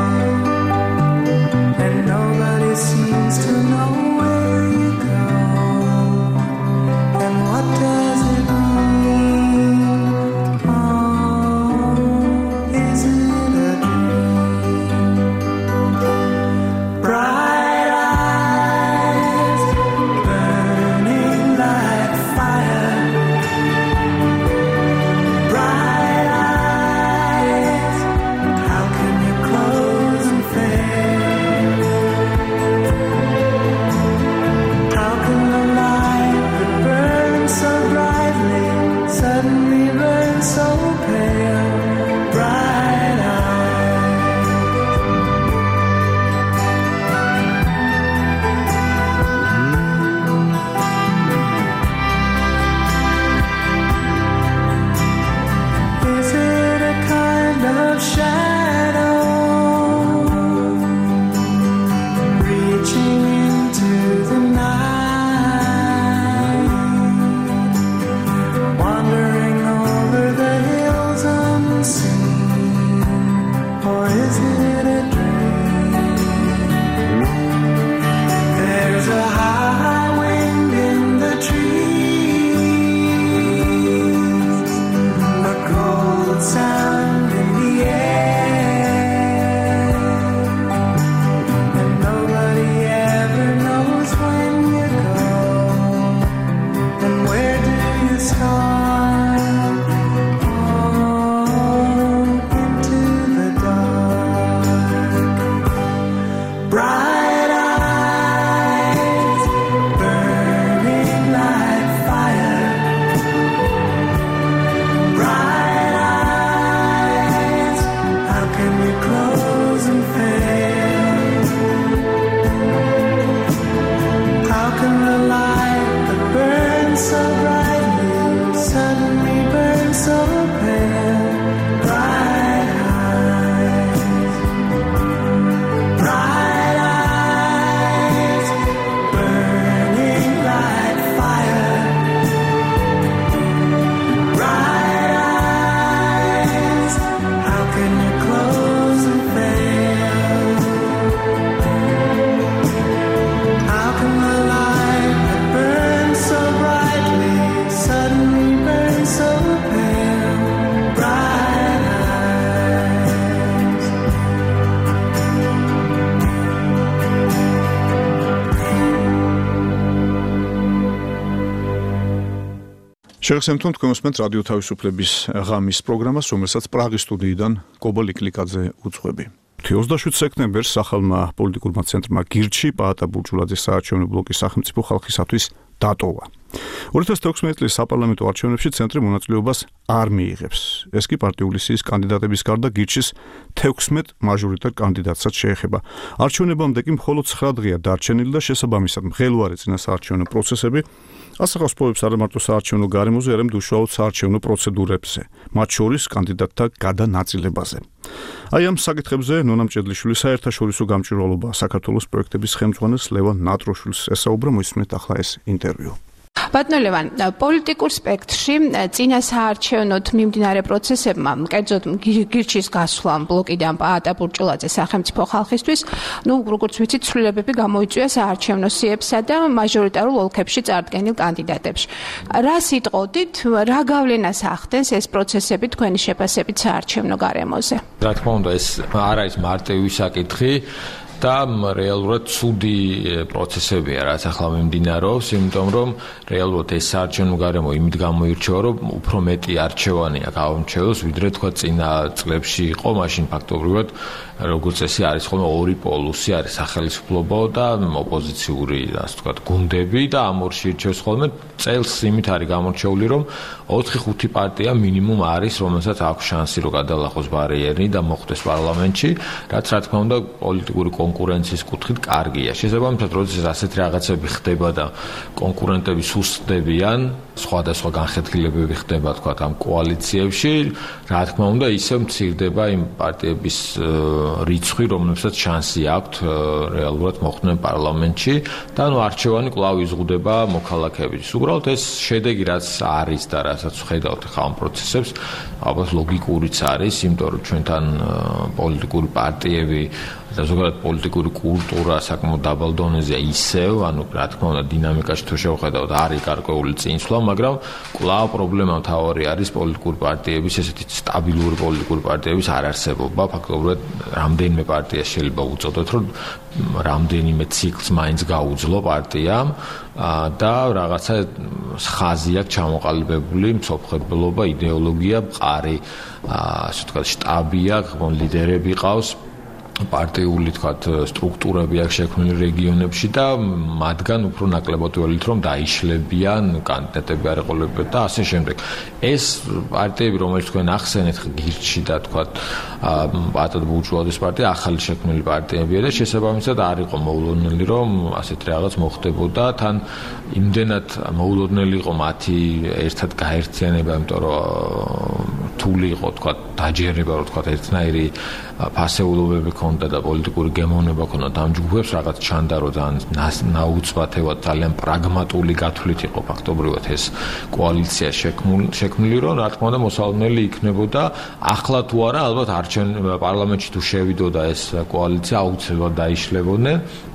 and nobody seems to know where you go. And what does it mean? Oh, is it a dream? Bright eyes burning like fire, bright eyes, how can you close and fade? How can the light that burns so brightly suddenly burn so pale? Bright eyes. Is it a kind of shadow reaching into the night, wandering over the hills unseen? Or is it a dream? There's a high wind in the trees, a cold sound in the air, and nobody ever knows when you go, and where do you start? Oh, into the dark. Bright eyes burning like fire, bright eyes, how can you close and fail? How can the light that burns so brightly suddenly burn so pale? Bright eyes, bright eyes burning like fire, bright eyes, how can you close and fail? How can the light that burns so brightly suddenly burn so pale? Bright eyes. შეგახსენებთ, თქვენ უსმენთ რადიო თავისუფლების ღამის პროგრამას, რომელსაც პრაღის სტუდიიდან კობა ლიკლიკაძე უძღვები. ოცდაშვიდ სექტემბერს სახალმა პოლიტიკურმა ცენტრმა გირჩი პაატა ბურჯულაძის საარჩევნო ბლოკის სახელმწიფო ხალხისათვის დატოვა. ორი ათას თექვსმეტი წლის საპარლამენტო არჩევნებში ცენტრი მონაწილეობას არ მიიღებს. ეს კი პარტიული სიის კანდიდატების გარდა გირჩის თექვსმეტ მაჟორიტარ კანდიდატსაც შეეხება. არჩევნებამდე კი მხოლოდ ცხრა დღეა დარჩენილი და შესაბამისად მღელვარე წინასაარჩევნო პროცესები ასახავს პოებს არა მარტო საარჩევნო გარემოზე, არამედ უშუალოდ საარჩევნო პროცედურებზე, მათ შორის კანდიდატთა გადანაწილებაზე. აი ამ საკითხებზე ნონა მჭედლიშვილის საერთაშორისო გამჭვირვალობა საქართველოს პროექტების ხელმძღვანელს ლევან ნატროშვილს ესაუბრა, მოისმენთ ახლა ეს ინტერვიუ. ბატონო ლევან, პოლიტიკურ სპექტრში წინა საარჩევნოდ მიმდინარე პროცესებმა, კერძოდ გირჩის გასვლამ ბლოკიდან პაატა ბურჭულაძე სახელმწიფო ხალხისთვის, ну, როგორც ვიცით, ცვლილებები გამოიწვია საარჩევნო სიებსა და მაჟორიტარულ ოლქებში წარდგენილ კანდიდატებში. რა სიტყოდით, რა გავლენას ახდენს ეს პროცესები თქვენი შეფასებით საარჩევნო გარემოზე? რა თქმა უნდა, ეს არ არის მარტივი საკითხი. და რეალურად ცუდი პროცესებია, რაც ახლა მიმდინარეობს, იმიტომ რომ რეალურად ეს საარჩევნო გარემო იმით გამოირჩევა, რომ უფრო მეტი არჩევანია გაუმჩევლს, ვიდრე თქვა წინა წლებში იყო, მაშინ ფაქტობრივად როგორც წესი არის ხოლმე ორი პოლუსი, არის სახელმწიფო და ოპოზიციური, ასე ვთქვათ, გუნდები და ამ ორში ირჩევს ხოლმე წელს იმით არის გამორჩეული, რომ ოთხი ხუთი პარტია მინიმუმ არის, რომელსაც აქვს შანსი რომ გადალახოს ბარიერი და მოხვდეს პარლამენტში, რაც რა თქმა უნდა პოლიტიკური კონკურენციის კუთხით კარგია. შესაბამისად, როდესაც ასეთი რაღაცები ხდება და კონკურენტები სუსტდებიან, სხვადასხვა განხეთქილებები ხდება, თქვათ, ამ კოალიციებში, რა თქმა უნდა, ისევ მცირდება იმ პარტიების რიცხვი, რომლებსაც შანსი აქვთ რეალურად მოხვდნენ პარლამენტში და ანუ არჩევანი კვლავ იზღუდება მოქალაქეების. უბრალოდ ეს შედეგი რაც არის და რასაც ხედავთ ხა ამ პროცესებს, ალბათ ლოგიკურიც არის, იმიტომ რომ ჩვენთან პოლიტიკური პარტიები და ზოგადად პოლიტიკური კულტურა საკმაოდ დაბალ დონეზეა ისევ, ანუ რა თქმა უნდა დინამიკაში თუ შევხედავთ არის გარკვეული წინსვლა, მაგრამ კვლავ პრობლემა მთავარი არის პოლიტიკური პარტიების, ესეთი სტაბილური პოლიტიკური პარტიების არარსებობა. ფაქტობრივად რამდენიმე პარტია შეიძლება უწოდოთ, რომ რამდენიმე ციკლს მაინც გაუძლო პარტიამ და რაღაცა ხაზი აქვს ჩამოყალიბებული, მსოფლმხედველობა, იდეოლოგია, მყარი, ასე ვთქვათ, შტაბი აქვს, ლიდერები ყავს. პარტიული თქვათ სტრუქტურები აქვს შექმნილი რეგიონებში და მათგან უფრო ნაკლებად ველით რომ დაიშლებიან კანდიდატები არ ეყოლებათ და ასე შემდეგ. ეს პარტიები რომელიც თქვენ ახსენეთ გირჩი და თქვათ პაატა ბურჭულაძის პარტია ახალი შექმნილი პარტიებია და შესაბამისად არ იყო მოულოდნელი რომ ასეთი რაღაც მოხდებოდა თან იმდენად მოულოდნელი იყო მათი ერთად გაერთიანება, იმიტომ რომ რთული იყო თქვათ დაჯერება რომ თქვათ ერთნაირი ფასეულობები ქონდა და პოლიტიკური გემოვნება ქონდა ამ ჯგუფებს, რაღაც ჩანდა რომ ძალიან ნაუცბათევად ძალიან პრაგმატული გათვლით იყო ფაქტობრივად ეს კოალიცია შექმნილი, რომ რა თქმა უნდა მოსალოდნელი იქნებოდა. ახლა თუ არა, ალბათ არჩევნებში პარლამენტში თუ შევიდოდა ეს კოალიცია აუცილებლად დაიშლებოდნენ.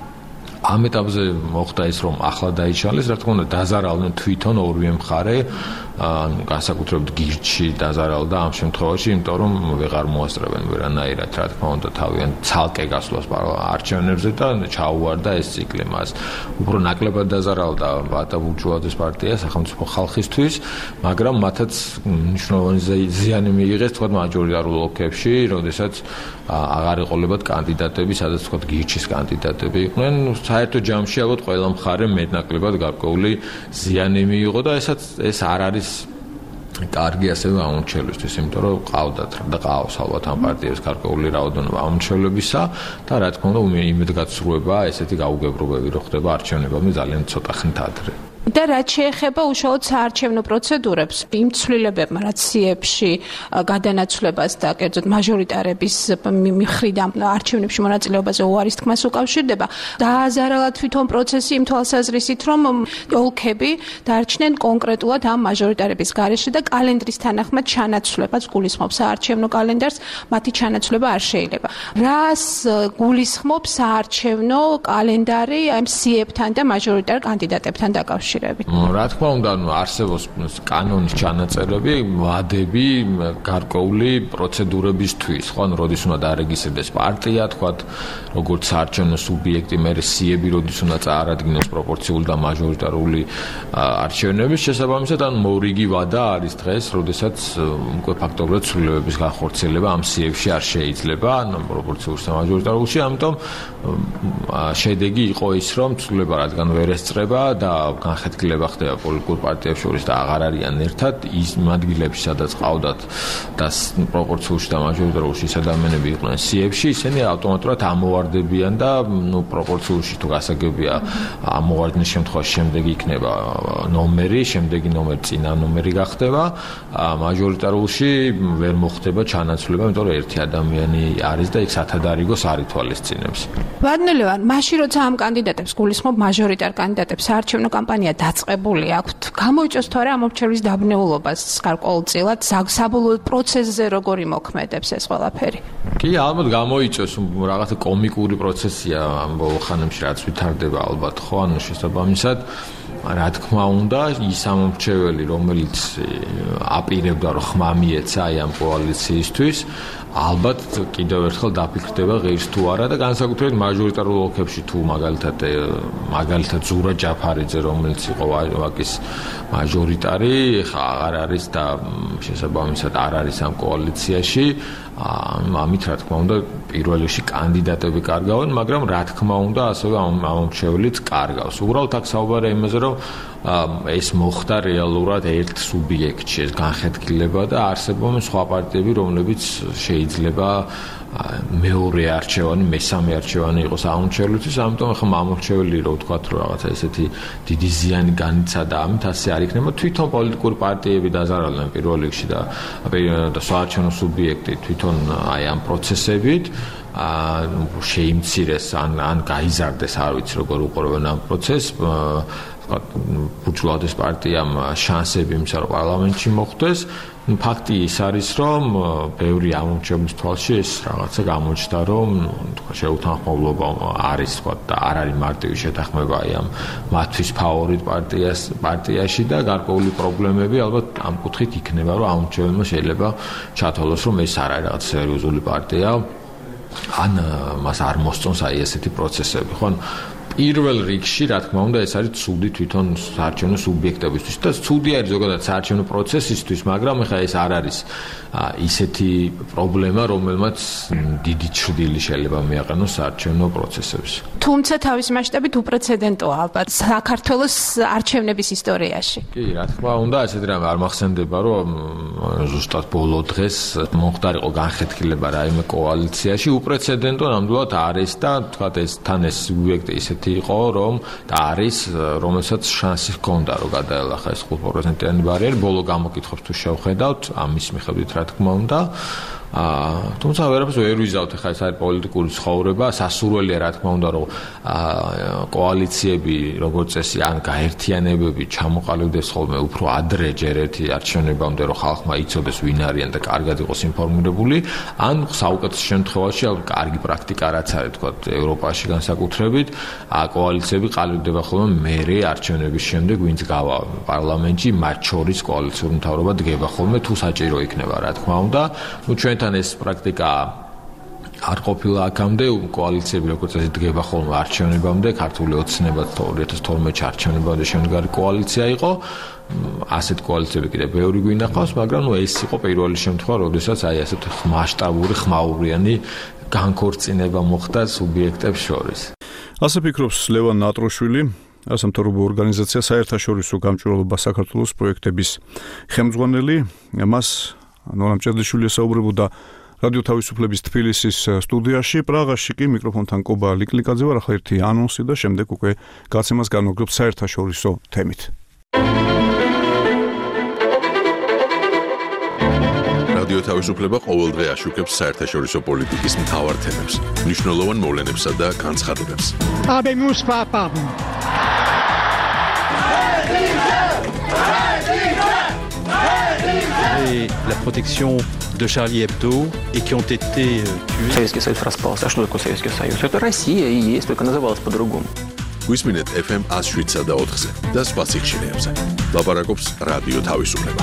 ამ ეტაპზე მოხდა ის რომ ახლა დაიშალეს, რა თქმა უნდა დაზარალდნენ თვითონ ორივე მხარე, ანუ განსაკუთრებით გირჩი დაზარალდა ამ შემთხვევაში, იმიტომ რომ ვეღარ მოასწრებენ ვერანაირად, რა თქმა უნდა თავიანთ ცალკე გასვლას არჩევნებზე და ჩაუვარდა ეს ციკლი მას. უფრო ნაკლებად დაზარალდა პაატა ბურჭულაძის პარტია სახელმწიფო ხალხისთვის, მაგრამ მათაც მნიშვნელოვანი ზიანი მიიღეს თქვა მაჟორიტარულ ოლქებში, როდესაც აღარ ეყოლებათ კანდიდატები, სადაც თქვა გირჩის კანდიდატები იყვნენ. საერთო ჯამში ალბათ ყველა მხარემ მეტნაკლებად გარკვეული ზიანი მიიღო და ესაც ეს არ არის კარგი ასევე ამორჩევლისთვის, იმიტომ რომ ყავდათ და ყავს ალბათ ამ პარტიებს გარკვეული რაოდენობა ამორჩევლებისა და რა თქმა უნდა იმედგაცრუება ესეთი გაუგებრობები რო ხდება არჩევნებამდე ძალიან ცოტა ხნით ადრე. და რაც შეეხება უშუალოდ საარჩევნო პროცედურებს, იმ ცვლილებებმა, რაც სიებში გადანაცვლებას და კერძოდ მაჟორიტარების მხრიდან არჩევნებში მონაწილეობაზე უარის თქმას უკავშირდება, დააზარალა თვითონ პროცესი იმ თვალსაზრისით, რომ ოლქები დარჩნენ კონკრეტულად ამ მაჟორიტარების გარეშე და კალენდრის თანახმად ჩანაცვლებას გულისხმობს საარჩევნო კალენდარს, მათი ჩანაცვლება არ შეიძლება. რას გულისხმობს საარჩევნო კალენდარი ამ სიებთან და მაჟორიტარ კანდიდატებთან დაკავშირებით? რა თქმა უნდა, ანუ არსებობს კანონის ჩანაწერები, ვადები, გარკვეული პროცედურებისთვის, ხო, ანუ როდის უნდა დარეგისტრდეს პარტია, თქვათ, როგორც საარჩევნო სუბიექტი, მერე სიები როდის უნდა წარადგინოს პროპორციული და მაჟორიტარული არჩევნების შესაბამისად, ანუ მორიგი ვადა არის დღეს, როდესაც უკვე ფაქტობრივად ცვლილებების განხორციელება ამ სიებში არ შეიძლება, ანუ პროპორციულში და მაჟორიტარულში, ამიტომ შედეგი იყო ის, რომ ცვლილება რადგან ვერ ესწრება და განხეთქილება ხდება პოლიტიკურ პარტიებს შორის და აღარ არიან ერთად ის ადგილებში, სადაც ყავდათ და პროპორციულში და მაჟორიტარულში ის ადამიანები იყვნენ სიებში, ისინი ავტომატურად ამოვარდებიან და ნუ პროპორციულში თუ გასაგებია ამოვარდნის შემთხვევაში შემდეგი იქნება ნომერი, შემდეგი ნომერი წინა ნომერი გახდება, მაჟორიტარულში ვერ მოხდება ჩანაცვლება, იმიტომ რომ ერთი ადამიანი არის და იქ სათადარიგოს არ ითვალისწინებს. ბატონო ლევან, მაშინ როცა ამ კანდიდატებს გულისხმობ მაჟორიტარ კანდიდატებს საარჩევნო კამპანია დაწყებული აქვთ. გამოიწვევს თორე ამორჩევლის დაბნეულობას გარკვეულწილად საბოლოო პროცესზე როგორი მოქმედებს ეს ყველაფერი? კი, ალბათ გამოიწვევს რაღაცა კომიკური პროცესია ამ ბოლო ხანებში რაც ვითარდება ალბათ ხო, ანუ შესაბამისად რა თქმა უნდა, ის ამორჩეველი, რომელიც აპირებდა რომ ხმა მიეცა აი ამ კოალიციისთვის, ალბათ კიდევ ერთხელ დაფიქრდება ღირს თუ არა და განსაკუთრებით მაჟორიტარულ ოლქებში თუ მაგალითად მაგალითად ზურა ჯაფარიძე, რომელიც იყო ვაკის მაჟორიტარი, ხა აღარ არის და შესაბამისად არ არის ამ კოალიციაში, ამით რა თქმა უნდა პირველ რიგში კანდიდატები კარგავენ, მაგრამ რა თქმა უნდა ასევე ამორჩეველიც კარგავს. უბრალოდ აქ საუბარია იმაზე, რომ ეს მოხდა რეალურად ერთ სუბიექტში ეს განხეთქილება და არსებობენ სხვა პარტიები, რომლებიც შეიძლება მეორე არჩევანი, მესამე არჩევანი იყოს ამორჩევლისთვის, ამიტომ ახლა ამორჩეველი რო ვთქვათ, რომ რაღაცა ესეთი დიდი ზიანი განიცადა, ამით ასე არ იქნება. თვითონ პოლიტიკური პარტიები დაზარალდნენ პირველ რიგში და და საარჩევნო სუბიექტი თვითონ აი ამ პროცესებით შეიმცირეს ან ან გაიზარდეს, არ ვიცი როგორ უყურებენ ამ პროცესს. ბურჯუადეს პარტიამ შანსები იმისა, რომ პარლამენტში მოხვდეს. ფაქტი ის არის, რომ ბევრი ამორჩევლის თვალში ეს რაღაცა გამოჩნდა, რომ თქვა შეუთანხმოებლობა არის, თქვა და არ არის მარტივი შეთანხმება აი ამ მათთვის ფავორიტ პარტიას პარტიაში და გარკვეული პრობლემები ალბათ ამ კუთხით იქნება, რომ ამორჩეველმა შეიძლება ჩათვალოს, რომ ეს არ არის რაღაც სერიოზული პარტია, ან მას არ მოსწონს აი ესეთი პროცესები, ხო? პირველ რიგში, რა თქმა უნდა, ეს არის ცუდი თვითონ საარჩევნო სუბიექტებისთვის და ცუდი არის ზოგადად საარჩევნო პროცესისთვის, მაგრამ ეხლა ეს არ არის ისეთი პრობლემა, რომელმაც დიდი ჩრდილი შეიძლება მიაყენოს საარჩევნო პროცესებს. თუმცა თავის მასშტაბით უპრეცედენტოა ალბათ საქართველოს არჩევნების ისტორიაში. კი, რა თქმა უნდა, ესეთი რამე არ მახსენდება, რომ ზუსტად ბოლო დღეს მომხდარიყო განხეთქილება რაიმე კოალიციაში, უპრეცედენტო ნამდვილად არის და თქვა ეს თან ეს სუბიექტი ისეთი იყო, რომ და არის, რომელსაც შანსი ჰქონდა, რომ გადაელახა ეს ხუთ პროცენტიანი ბარიერი, ბოლო გამოკითხვებს თუ შევხედავთ, ამის მიხედვით რა თქმა უნდა. აა თუმცა ვერაფერს ვერ ვიზავთ, ხა ეს არის პოლიტიკური ცხოვრება, სასურველია რა თქმა უნდა, რომ კოალიციები როგორც წესი ან გაერთიანებები ჩამოყალიბდეს ხოლმე უფრო ადრე ჯერ ერთი არჩევნებამდე, რომ ხალხმა იცოდეს ვინ არიან და კარგად იყოს ინფორმირებული, ან საუკეთესო შემთხვევაში კარგი პრაქტიკა რაც არის თქვა ევროპაში განსაკუთრებით, კოალიციები ყალიბდება ხოლმე მერე არჩევნების შემდეგ, ვინც გავა პარლამენტში, მათ შორის კოალიციური მთავრობა დგება ხოლმე, თუ საჭირო იქნება რა თქმა უნდა. ნუ ჩვენთან ეს პრაქტიკა არ ყოფილა აქამდე, კოალიციები როგორც წესი დგება ხოლმე არჩევნებამდე, ქართული ოცნებად ორი ათას თორმეტში არჩევნებამდე შემდგარი კოალიცია იყო. ასეთ კოალიციები კიდე ბევრი გვინახავს, მაგრამ ნუ ეს იყო პირველი შემთხვევა, როდესაც აი ასეთ მასშტაბური ხმაურიანი განქორწინება მოხდა სუბიექტებს შორის. ასე ფიქრობს ლევან ნატროშვილი, ასამთავრობო ორგანიზაცია საერთაშორისო გამჭვირვალობა საქართველოს პროექტების ხელმძღვანელი. მას ნორამ ჭედლიშვილი ესაუბრებოდა რადიო თავისუფლების თბილისის სტუდიაში, პრაღაში კი მიკროფონთან კობა ლიკლიკაძე ვარ, ახლა ერთი ანონსი და შემდეგ უკვე გაცემას განვაგრძობ საერთაშორისო თემით. რადიო თავისუფლება ყოველდღე აშუქებს საერთაშორისო პოლიტიკის მთავარ თემებს, მნიშვნელოვან მოვლენებსა და განცხადებებს. Habemus papam. Et la protection de Charlie Hebdo et qui ont été tués. Советский Союз распался. А что такое Советский Союз? Это Россия и есть, только называлась по-другому. Გვისმინეთ эф эм one oh seven და ოთხზე და სხვა სიხშირეებზე. ლაპარაკობს რადიო თავისუფლება.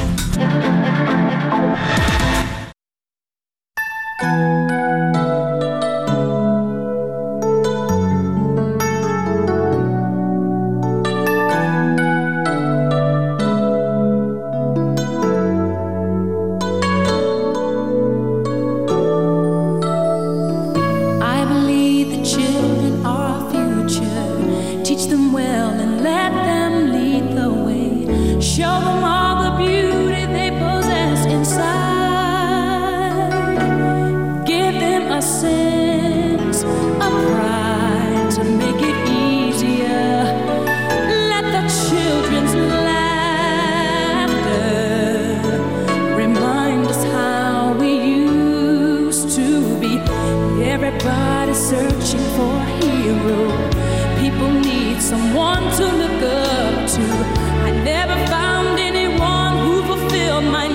Searching for a hero, people need someone to look up to. I never found anyone who fulfilled my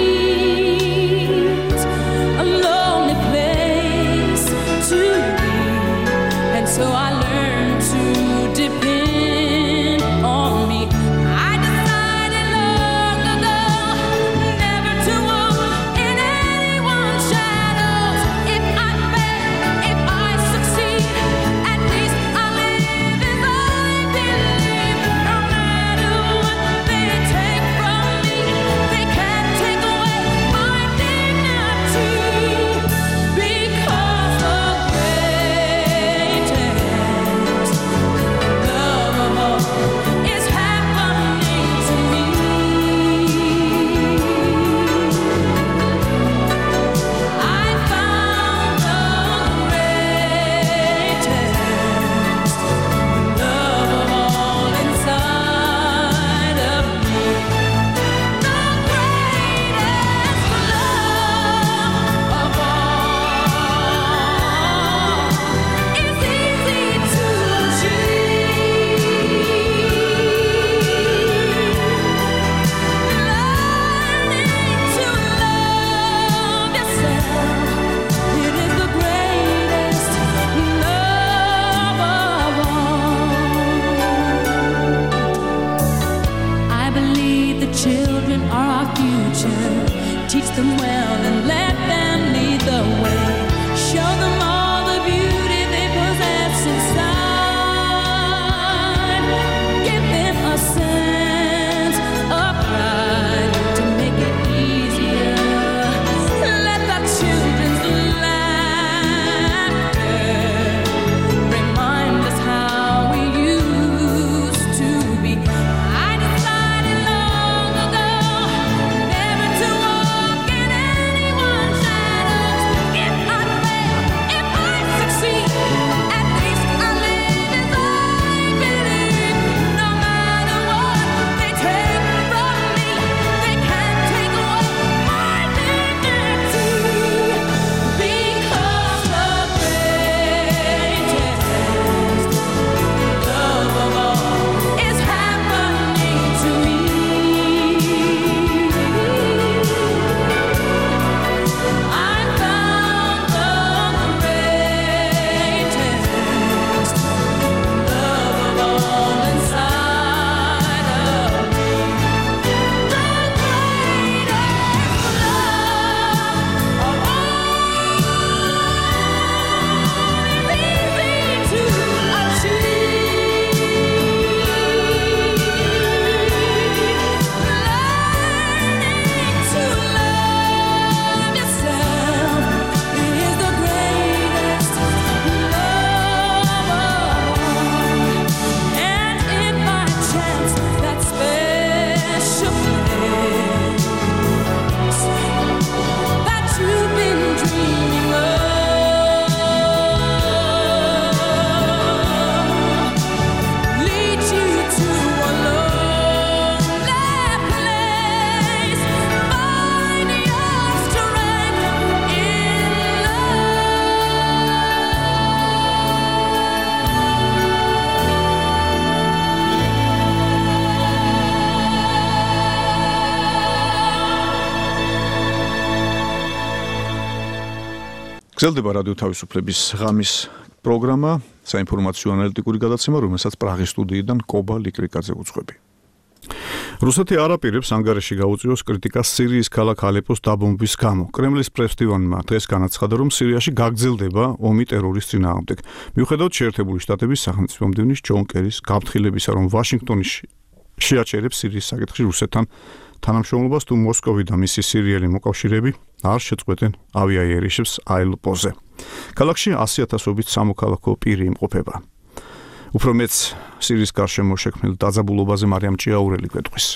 needs. A lonely place to be, and so I learned to depend on me. I decided long ago never to walk in anyone's shadows. If I fail, if I succeed, at least I live as I believe. No matter what they take from me, they can't take away my dignity. Because the greatest love of all is happening to me. I found the greatest love of all inside of me. The greatest love of all is easy to achieve. Learning to love yourself, it is the greatest love of all. I believe the children are our future. Teach them well and let them lead the way. Show them all the beauty they possess inside. Give them a sense of pride to make it easier. Let the children's laughter remind us how we used to be. I decided long ago never to walk in anyone's shadows. If I fail, if I succeed, at least I live as I believe. No matter what they take from me, they can't take away my dignity. Because the greatest love of all is happening to me. I found the greatest love of all inside of me. The greatest love of all is easy to გრძელდება რადიო თავისუფლების ღამის პროგრამა, საინფორმაციო ანალიტიკური გადაცემა, რომელსაც პრაღის სტუდიიდან კობა ლიკრიკაძე უძღვები. რუსეთი არ აპირებს ანგარიში გაუწიოს კრიტიკას სირიის ქალაქ ალეპოს დაბომბვის გამო. კრემლის პრესტივანმა დღეს განაცხადა, რომ სირიაში გაგრძელდება ომი ტერორის წინააღმდეგ. მიუხედავად შეერთებული შტატების სახელმწიფო მდივნის ჯონ კერის გაფრთხილებისა, რომ ვაშინგტონი შეაჩერებს სირიის საკითხში რუსეთთან თანამშრომლობას, თუ მოსკოვი და მისი სირიელი მოკავშირეები არ შეწყვეტენ ავიაიერიშებს აელოპოზე. ქალაქში ასი ათასობით სამოქალაქო პირი იმყოფება. უფრო მეც სირიის გარშემო შექმნილ დაძაბულობაზე მარიამ ჭიაურელი გვეტყვის.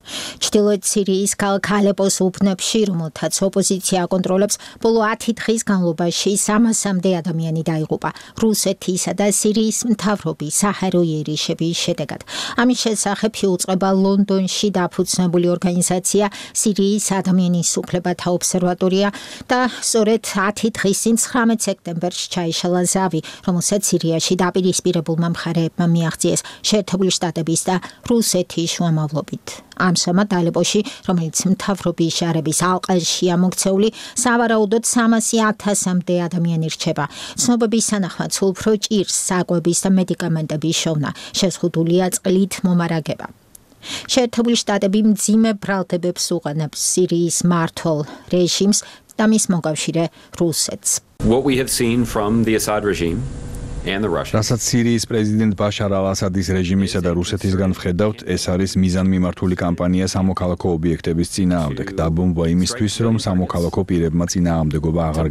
ჩრდილოეთ სირიის ქალაქ ალეპოს უბნებში, რომელთაც ოპოზიცია აკონტროლებს, ბოლო ათი დღის განმავლობაში სამასამდე ადამიანი დაიღუპა რუსეთისა და სირიის მთავრობის საჰაერო იერიშების შედეგად. ამის შესახებ იუწყება ლონდონში დაფუძნებული ორგანიზაცია სირიის ადამიანის უფლებათა ობსერვატორია და სწორედ ათი დღის წინ ცხრამეტ სექტემბერს ჩაიშალა ზავი, რომელსაც სირიაში დაპირისპირებულმა მხარეებმა მიაღწიეს შეერთებული შტატების და რუსეთის შუამავლობით. ამჟამად ალეპოში, რომელიც მთავრობის შარების ალყაშია მოქცეული, სავარაუდოდ სამასი ათასამდე ადამიანი რჩება. ცნობების თანახმად სულ უფრო ჭირს საკვების და მედიკამენტების შოვნა, შეზღუდულია წყლით მომარაგება. შეერთებული შტატები მძიმე ბრალდებებს უყენებს სირიის მმართველ რეჟიმს და მის მოკავშირე რუსეთს. What we have seen from the Assad regime რასაც სირიის პრეზიდენტ ბაშარ ალ-ასადის რეჟიმისა და რუსეთისგან ვხედავთ, ეს არის მიზანმიმართული კამპანია სამოქალაქო ობიექტების წინააღმდეგ, დაბომბვა იმისთვის, რომ სამოქალაქო პირებმა წინააღმდეგობა აღარ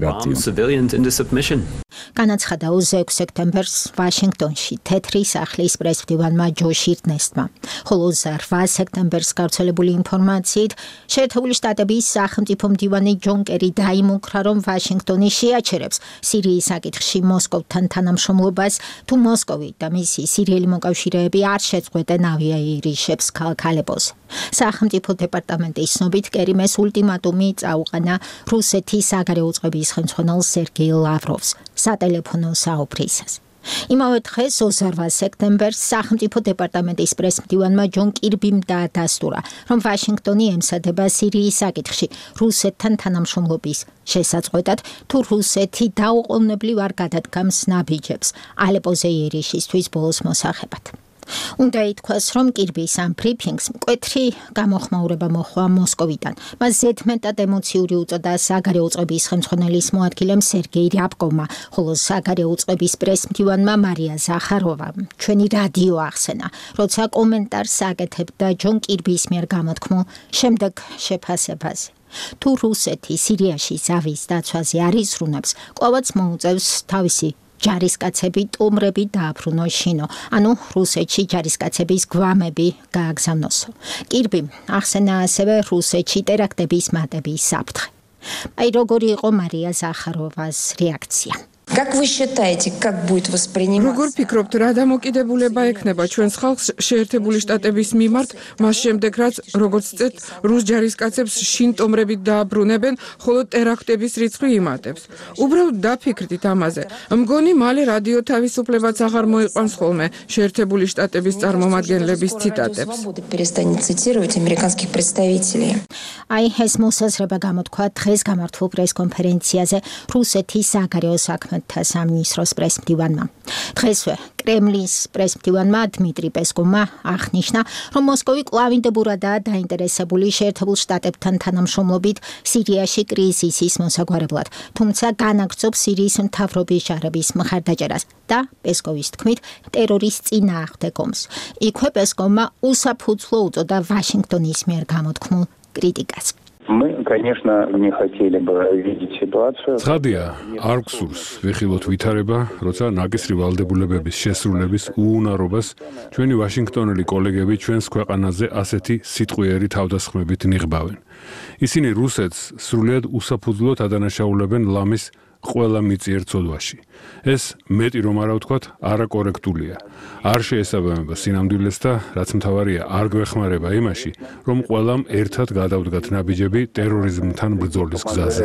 გაწიონ. განაცხადა ოცდაექვსი სექტემბერს ვაშინგტონში თეთრი სახლის პრესმდივანმა ჯო შირდნესტმა, ხოლო ოცდაოთხ სექტემბერს გავრცელებული ინფორმაციით შეერთებული შტატების სახელმწიფო მდივანი ჯონ კერი დაიმუქრა, რომ ვაშინგტონი შეაჩერებს სირიის საკითხში მოსკოვთან თანამშრომლობას თუ მოსკოვი და მისი სირიელი მოკავშირეები არ შეწყვეტენ ავიაიერიშებს ქალაქ ალეპოს. სახელმწიფო დეპარტამენტის ცნობით კერიმეს ულტიმატუმი წაუყენა რუსეთის საგარეო წყების ხელმძღვანელ სერგეი ლავროვს სატელეფონო საუბრისას. იმავე დღეს ოცდაოთხ სექტემბერს სახელმწიფო დეპარტამენტის პრესმდივანმა ჯონ კირბიმ დაადასტურა, რომ ვაშინგტონი ემსადება სირიის საკითხში რუსეთთან თანამშრომლობის შესაწყვეტად, თუ რუსეთი დაუყოვნებლივ არ გადადგამს ნაბიჯებს ალეპოზე იერიშისთვის ბოლოს მოსახებად. უნდა ითქვას, რომ კირბის ამ ბრიფინგს მკვეთრი გამოხმაურება მოჰყვა მოსკოვიდან. მას ზედმეტად ემოციური უწოდა საგარეო წყების ხელმძღვანელის მოადგილემ სერგეი რიაბკოვმა, ხოლო საგარეო წყების პრესმდივანმა მარია ზახაროვამ ჩვენი რადიო ახსენა, როცა კომენტარს აკეთებდა ჯონ კირბის მიერ გამოთქმულ შემდეგ შეფასებაზე. თუ რუსეთი სირიაში ზავის დაცვაზე არ იზრუნებს, კვლავაც მოუწევს თავისი ჯარისკაცები ტომრები დააბრუნოს შინო, ანუ რუსეთში ჯარისკაცების გვამები გააგზავნოსო. კირბიმ ახსენა ასევე რუსეთში ტერაქტების მატების საფრთხე. აი როგორი იყო მარია ზახაროვას რეაქცია. Как вы считаете, как будет восприниматься? როგორ ფიქრობთ, რა დამოკიდებულება ექნება ჩვენს ხალხს შეერთებული შტატების მიმართ, მას შემდეგ რაც როგორც წეთ რუს ჯარისკაცებს შინ ტომრებით დააბრუნებენ, ხოლო ტერაქტების რიცხვი იმატებს. უბრალოდ დაფიქრდით ამაზე. მგონი მალე რადიო თავისუფლებაც აღარ მოიყვანს ხოლმე შეერთებული შტატების წარმომადგენლების ციტატებს. Перестанет цитировать американских представителей. აი ეს მოსაზრება გამოთქვა დღეს გამართულ პრესკონფერენციაზე რუსეთის საგარეო საქმეთა სამინისტროს პრესმდივანმა. დღესვე კრემლის პრესმდივანმა დმიტრი პესკოვმა აღნიშნა, რომ მოსკოვი კვლავინდებურადაა დაინტერესებული შეერთებულ შტატებთან თანამშრომლობით სირიაში კრიზისის მოსაგვარებლად, თუმცა განაგრძობს სირიის მთავრობის ჯარების მხარდაჭერას და პესკოვის თქმით ტერორის წინააღმდეგ ომს. იქვე პესკოვმა უსაფუძვლო უწოდა ვაშინგტონის მიერ გამოთქმულ კრიტიკას. Мы, конечно, не хотели бы видеть ситуацию. ცხადია, არ გვსურს ვიხილოთ ვითარება, როცა ნაკისრი ვალდებულებების შესრულების უუნარობას ჩვენი ვაშინგტონელი კოლეგები ჩვენს ქვეყანაზე ასეთი სიტყვიერი თავდასხმებით ნიღბავენ. ისინი რუსეთს სრულიად უსაფუძვლოდ ადანაშაულებენ ლამის ყველა მიწიერ ცოდვაში. ეს მეტი რომ არა ვთქვათ, არაკორექტულია. არ შეესაბამება სინამდვილეს და რაც მთავარია, არ გვეხმარება იმაში, რომ ყველამ ერთად გადავდგათ ნაბიჯები ტერორიზმთან ბრძოლის გზაზე.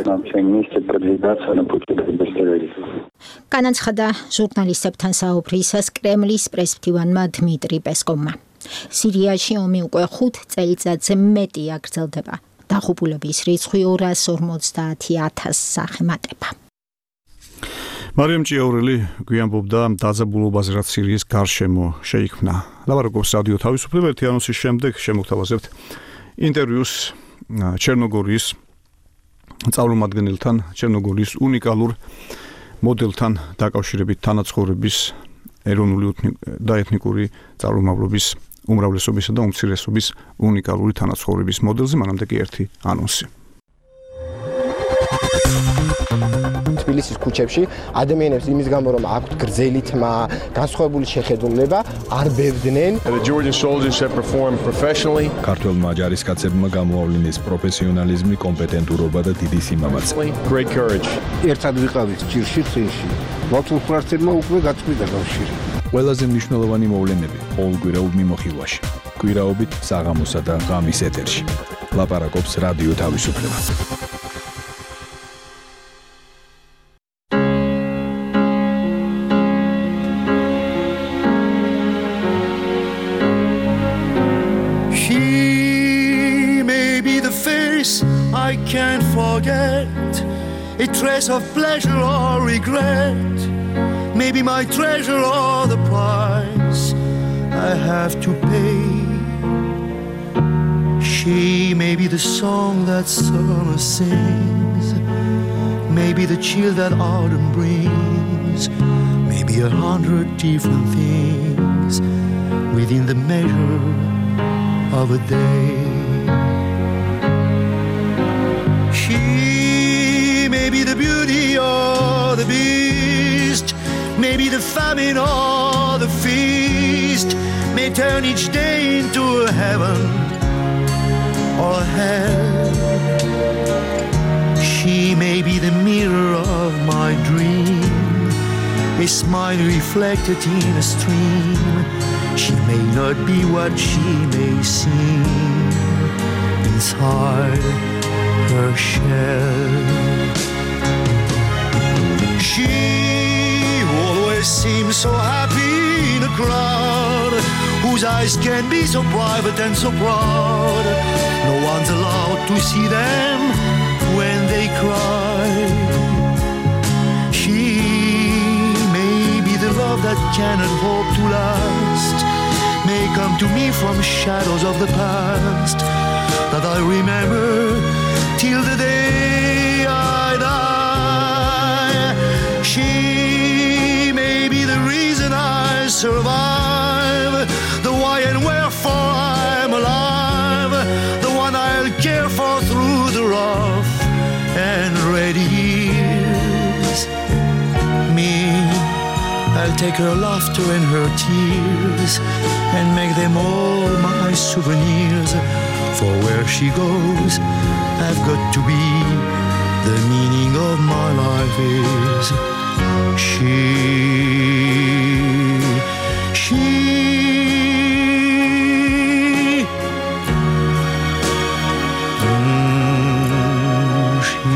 განაცხადა ჟურნალისტებთან საუბრისას კრემლის პრესმდივანმა დმიტრი პესკოვმა. სირიაში ომი უკვე ხუთ წელიწადზე მეტია გრძელდება. დაღუპულების რიცხვი ორას ორმოცდაათი ათასს აღემატება. მარიამ ჭიაურელი გვიანბობდა დაძაბულობაზე, რაც სირიის გარშემო შეიქმნა. ლაბარაკობს რადიო თავისუფლება ერთი ანონსის შემდეგ შემოგთავაზებთ ინტერვიუს ჩერნოგორიის წარმომადგენელთან, ჩერნოგორიის უნიკალურ მოდელთან დაკავშირებით თანაცხოვრების ეროვნული და ეთნიკური წარმომავლობის უმრავლესობისა და უმცირესობის უნიკალური თანაცხოვრების მოდელზე, მანამდე კი ერთი ანონსი. თბილისის ქუჩებში ადამიანებს იმის გამო რომ აქვთ გრძელი თმა, განსხვავებული შეხედულება, არ ბევდნენ. The Georgian soldiers have performed professionally. ქართველმა ჯარისკაცებმა გამოავლინეს პროფესიონალიზმი, კომპეტენტურობა და დიდი სიმამაცე. Great courage. ერთად ვიყავით ჭირში წინში. მართლ ფრანცებმა უკვე გაწყვიტა კავშირი. ყველაზე მნიშვნელოვანი მოვლენები ყოველკვირეულ მიმოხილვაში. კვირაობით საღამოსა და ღამის ეთერში. ლაპარაკობს რადიო თავისუფლება. I can't forget a trace of pleasure or regret. Maybe my treasure or the price I have to pay. She may be the song that summer sings, maybe the chill that autumn brings, maybe a hundred different things within the measure of a day. She may be the beauty or the beast, maybe the famine or the feast, may turn each day into a heaven or hell. She may be the mirror of my dream, a smile reflected in a stream. She may not be what she may seem inside her shell. She always seems so happy in a crowd, whose eyes can be so private and so proud. No one's allowed to see them when they cry. She may be the love that cannot hope to last, may come to me from shadows of the past that I remember till the day I die. She may be the reason I survive, the why and wherefore I'm alive, the one I'll care for through the rough and ready years. Me, I'll take her laughter and her tears and make them all my souvenirs. For where she goes, I've got to be. The meaning of my life is she. She. Mm, she.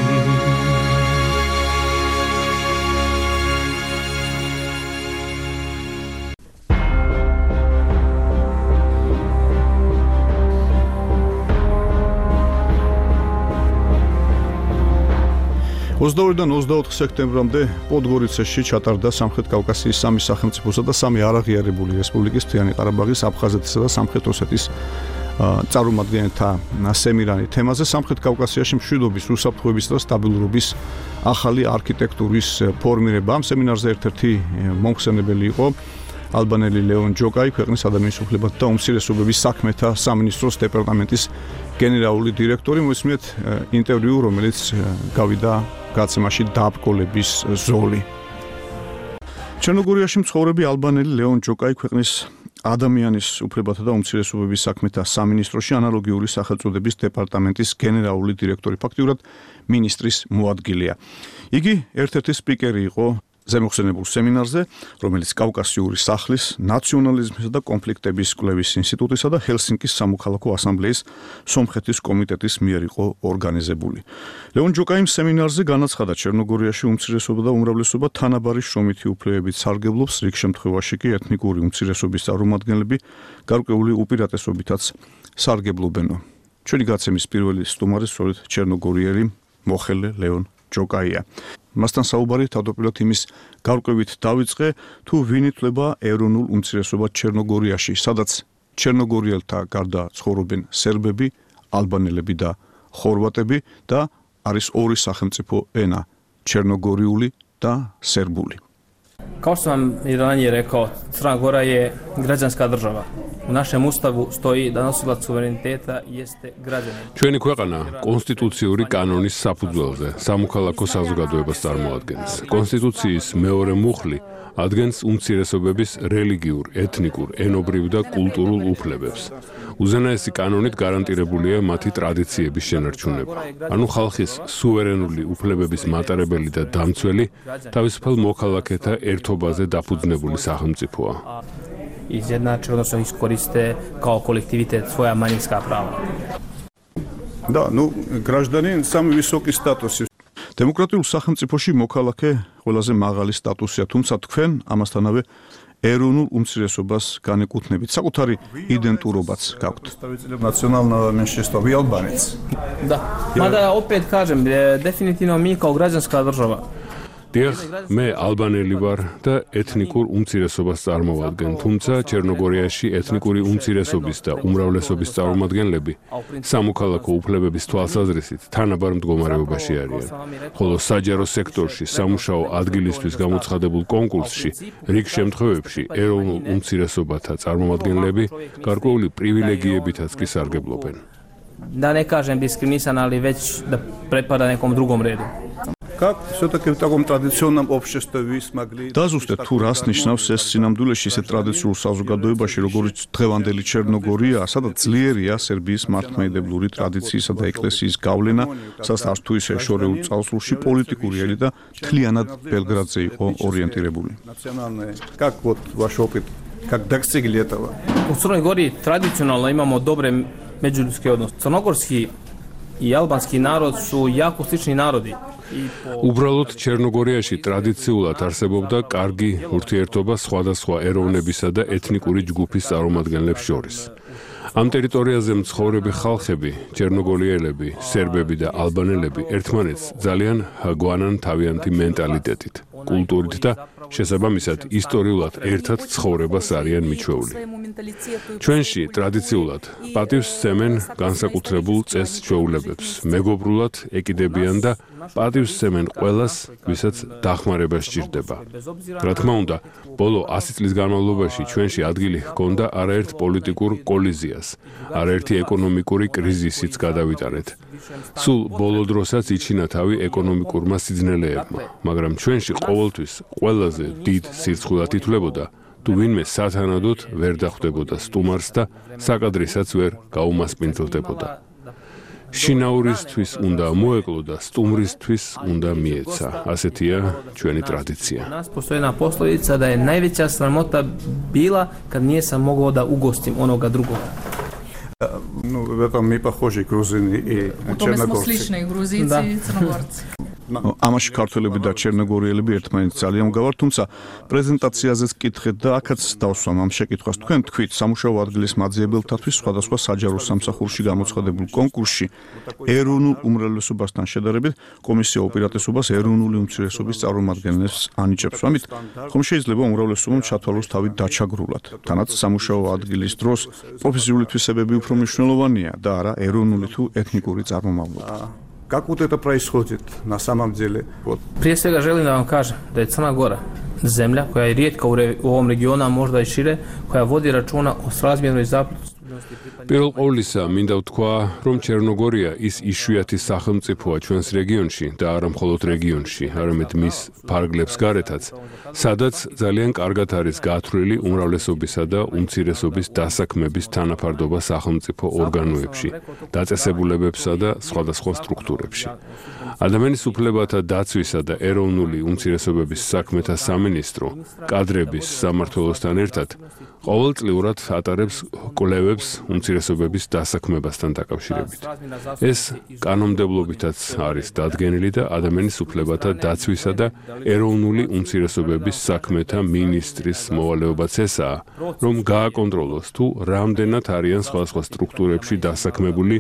ოცდაორიდან ოცდაოთხ სექტემბრამდე პოდგორიცეში ჩატარდა სამხრეთ კავკასიის სამი სახელმწიფოსა და სამი არაღიარებული რესპუბლიკის მთიანი ყარაბაღის, აფხაზეთისა და სამხრეთ ოსეთის წარმომადგენელთა სემინარი თემაზე. სამხრეთ კავკასიაში მშვიდობის, უსაფრთხოების და სტაბილურობის ახალი არქიტექტურის ფორმირება. ამ სემინარზე ერთ-ერთი მომხსენებელი იყო ალბანელი ლეონ ჯოკაი, ქვეყნის ადამიანის უფლებათა და უმცირესობების საქმეთა სამინისტროს დეპარტამენტის გენერალური დირექტორი. მოისმინეთ ინტერვიუ, რომელიც გავიდა გაცემაში დაბრკოლების ზოლი. ჩერნოგორიაში მცხოვრები ალბანელი ლეონ ჯოკაი ქვეყნის ადამიანის უფლებათა და უმცირესობების საქმეთა სამინისტროში ანალოგიური სახელწოდების დეპარტამენტის გენერალური დირექტორი, ფაქტიურად მინისტრის მოადგილეა. იგი ერთ-ერთი სპიკერი იყო ზემოხსენებულ სემინარზე, რომელიც კავკასიური სახლის, ნაციონალიზმისა და კონფლიქტების კვლევის ინსტიტუტისა და ჰელსინკის სამოქალაქო ასამბლეის სომხეთის კომიტეტის მიერ იყო ორგანიზებული. ლეონ ჯოკაიმ სემინარზე განაცხადა, ჩერნოგორიაში უმცირესობა და უმრავლესობა თანაბარი შრომითი უფლებებით სარგებლობს, რიგ შემთხვევაში კი ეთნიკური უმცირესობის წარმომადგენლები გარკვეული უპირატესობითაც სარგებლობენ. ჩვენი გაცემის პირველი სტუმარი სწორედ ჩერნოგორიელი მოხელე ლეონ ჯოკაია. მასთან საუბარი თავდაპირველად იმის გარკვევით დავიწყე, თუ ვინ ითვლება ეროვნულ უმცირესობად ჩერნოგორიაში, სადაც ჩერნოგორიელთა გარდა ცხოვრობენ სერბები, ალბანელები და ხორვატები და არის ორი სახელმწიფო ენა, ჩერნოგორიული და сербული. Kao što sam i ranije rekao, Crna Gora je građanska država. U našem ustavu stoji da nosilac suvereniteta jeste građanin. ჩვენი ქვეყანა კონსტიტუციური კანონის საფუძველზე სამოქალაქო საზოგადოებას წარმოადგენს. კონსტიტუციის მეორე მუხლი ადგენს უმცირესობების რელიგიურ, ეთნიკურ, ენობრივ და კულტურულ უფლებებს. უზენაესი კანონით გარანტირებულია მათი ტრადიციების შენარჩუნება. ანუ ხალხის სუვერენული უფლებების მატარებელი და დამცველი თავისუფალ მოქალაქეთა ერთობაზე დაფუძნებული სახელმწიფოა. Izjednače, odnosno iskoriste kao kolektivitet svoja manjinska prava. Да, ну, гражданин самый высокий статус. Демократიულ სახელმწიფოში მოქალაქე ყველაზე მაღალი სტატუსია, თუმცა თქვენ ამასთანავე ეროვნულ უმცირესობას განეკუთვნებით, საკუთარი იდენტურობაც გაქვთ. Национального меньшинства вы албанец. Да. Мада опять кажем, definitivno mi kao građanska država. დიახ, მე ალბანელი ვარ და ეთნიკურ უმცირესობას წარმოვადგენ, თუმცა ჩერნოგორიაში ეთნიკური უმცირესობის და უმრავლესობის წარმომადგენლები სამოქალაქო უფლებების თვალსაზრისით თანაბარ მდგომარეობაში არიან. ხოლო საჯარო სექტორში სამუშაო ადგილისთვის გამოცხადებულ კონკურსში რიგ შემთხვევებში ეროვნულ უმცირესობათა წარმომადგენლები გარკვეული პრივილეგიებითაც კი სარგებლობენ. Da ne kažem diskriminisan, ali već da pripada nekom drugom redu. Как все-таки в таком традиционном обществе вы смогли... Დაზუსტეთ თუ რას ნიშნავს ეს სინამდვილეში ისეთ ტრადიციულ საზოგადოებაში, როგორც დღევანდელი ჩერნოგორია, სადაც ძლიერია სერბიის მართლმადიდებლური ტრადიციისა და ეკლესიის გავლენა, სადაც არც თუ ისე შორეულ წარსულში პოლიტიკური ელიტა მთლიანად ბელგრადზე იყო ორიენტირებული. Как вот ваш опыт, как достигли этого? U Crnoj Gori tradicionalno imamo dobre međuljudske odnose. Crnogorski i albanski narod su jako slični narodi. უბრალოდ ჩერნოგორიაში ტრადიციულად არსებობდა კარგი ურთიერთობა სხვადასხვა ეროვნებისა და ეთნიკური ჯგუფის წარმომადგენლებს შორის. ამ ტერიტორიაზე მცხოვრები ხალხები, ჩერნოგორიელები, სერბები და ალბანელები ერთმანეთს ძალიან გვანან თავიანთი მენტალიტეტით, კულტურით და შესაბამისად ისტორიულად ერთად ცხოვრებას არიან მიჩვეული. ჩვენში ტრადიციულად პატივს სცემენ განსაკუთრებულ წეს-ჩვეულებებს, მეგობრულად ეკიდებიან და პატივს სცემენ ყველას, ვისაც დახმარება სჭირდება. რა თქმა უნდა, ბოლო ასი წლის განმავლობაში ჩვენში ადგილი ჰქონდა არაერთ პოლიტიკურ კოლიზიას, არაერთი ეკონომიკური კრიზისიც გადავიტანეთ. სულ ბოლო დროსაც იჩინა თავი ეკონომიკურმა სიძნელეებმა, მაგრამ ჩვენში ყოველთვის ყველაზე დიდ სირცხვილად ითვლებოდა თუ ვინმე სათანადოდ ვერ დახვდებოდა სტუმარს და საკადრისაც ვერ გაუმასპინძლდებოდა. შინაურისთვის უნდა მოეკლო და სტუმრისთვის უნდა მიეცა. ასეთია ჩვენი ტრადიცია. U nas postoji jedna poslovica da je najveća sramota bila kad nisam mogao da ugostim onoga drugoga. Ну, в этом мы похожи, грузины и черногорцы. Сличные грузинцы и черногорцы. ამაში ქართველები და ჩერნოგორიელები ერთმანეთს ძალიან მგავართ, თუმცა პრეზენტაციაზეც კითხეთ და აქაც დავსვამ ამ შეკითხვას. თქვენ თქვით სამუშაო ადგილის მაძიებელთათვის სხვადასხვა საჯარო სამსახურში გამოცხადებულ კონკურსში ეროვნულ უმრავლესობასთან შედარებით კომისია უპირატესობას ეროვნული უმცირესობის წარმომადგენლებს ანიჭებს. ამით ხომ შეიძლება უმრავლესობამ ჩათვალოს თავი დაჩაგრულად. თანაც სამუშაო ადგილის დროს პროფესიული თვისებები უფრო მნიშვნელოვანია და არა ეროვნული თუ ეთნიკური წარმომავლობა. Как вот это происходит на самом деле? Вот. Prije svega želim da vam kažem da je Crna Gora zemlja koja je rijetka u, re, u ovom regionu, a možda i šire, koja vodi računa o srazmjernoj zastupljenosti. პირველ ყოვლისა მინდა ვთქვა, რომ ჩერნოგორია ის იშვიათი სახელმწიფოა ჩვენს რეგიონში და არა მხოლოდ რეგიონში, არამედ მის ფარგლებს გარეთაც, სადაც ძალიან კარგად არის გათვლილი უმრავლესობისა და უმცირესობის დასაქმების თანაფარდობა სახელმწიფო ორგანოებში, დაწესებულებებსა და სხვადასხვა სტრუქტურებში. ადამიანის უფლებათა დაცვისა და ეროვნული უმცირესობების საქმეთა სამინისტრო კადრების სამმართველოსთან ერთად ყოველწლიურად ატარებს კვლევებს უმცირესობების დასაქმებასთან დაკავშირებით. ეს კანონმდებლობითაც არის დადგენილი და ადამიანის უფლებათა დაცვისა და ეროვნული უმცირესობების საქმეთა მინისტრის მოვალეობაც ესაა, რომ გააკონტროლოს თუ რამდენად არიან სხვადასხვა სტრუქტურებში დასაქმებული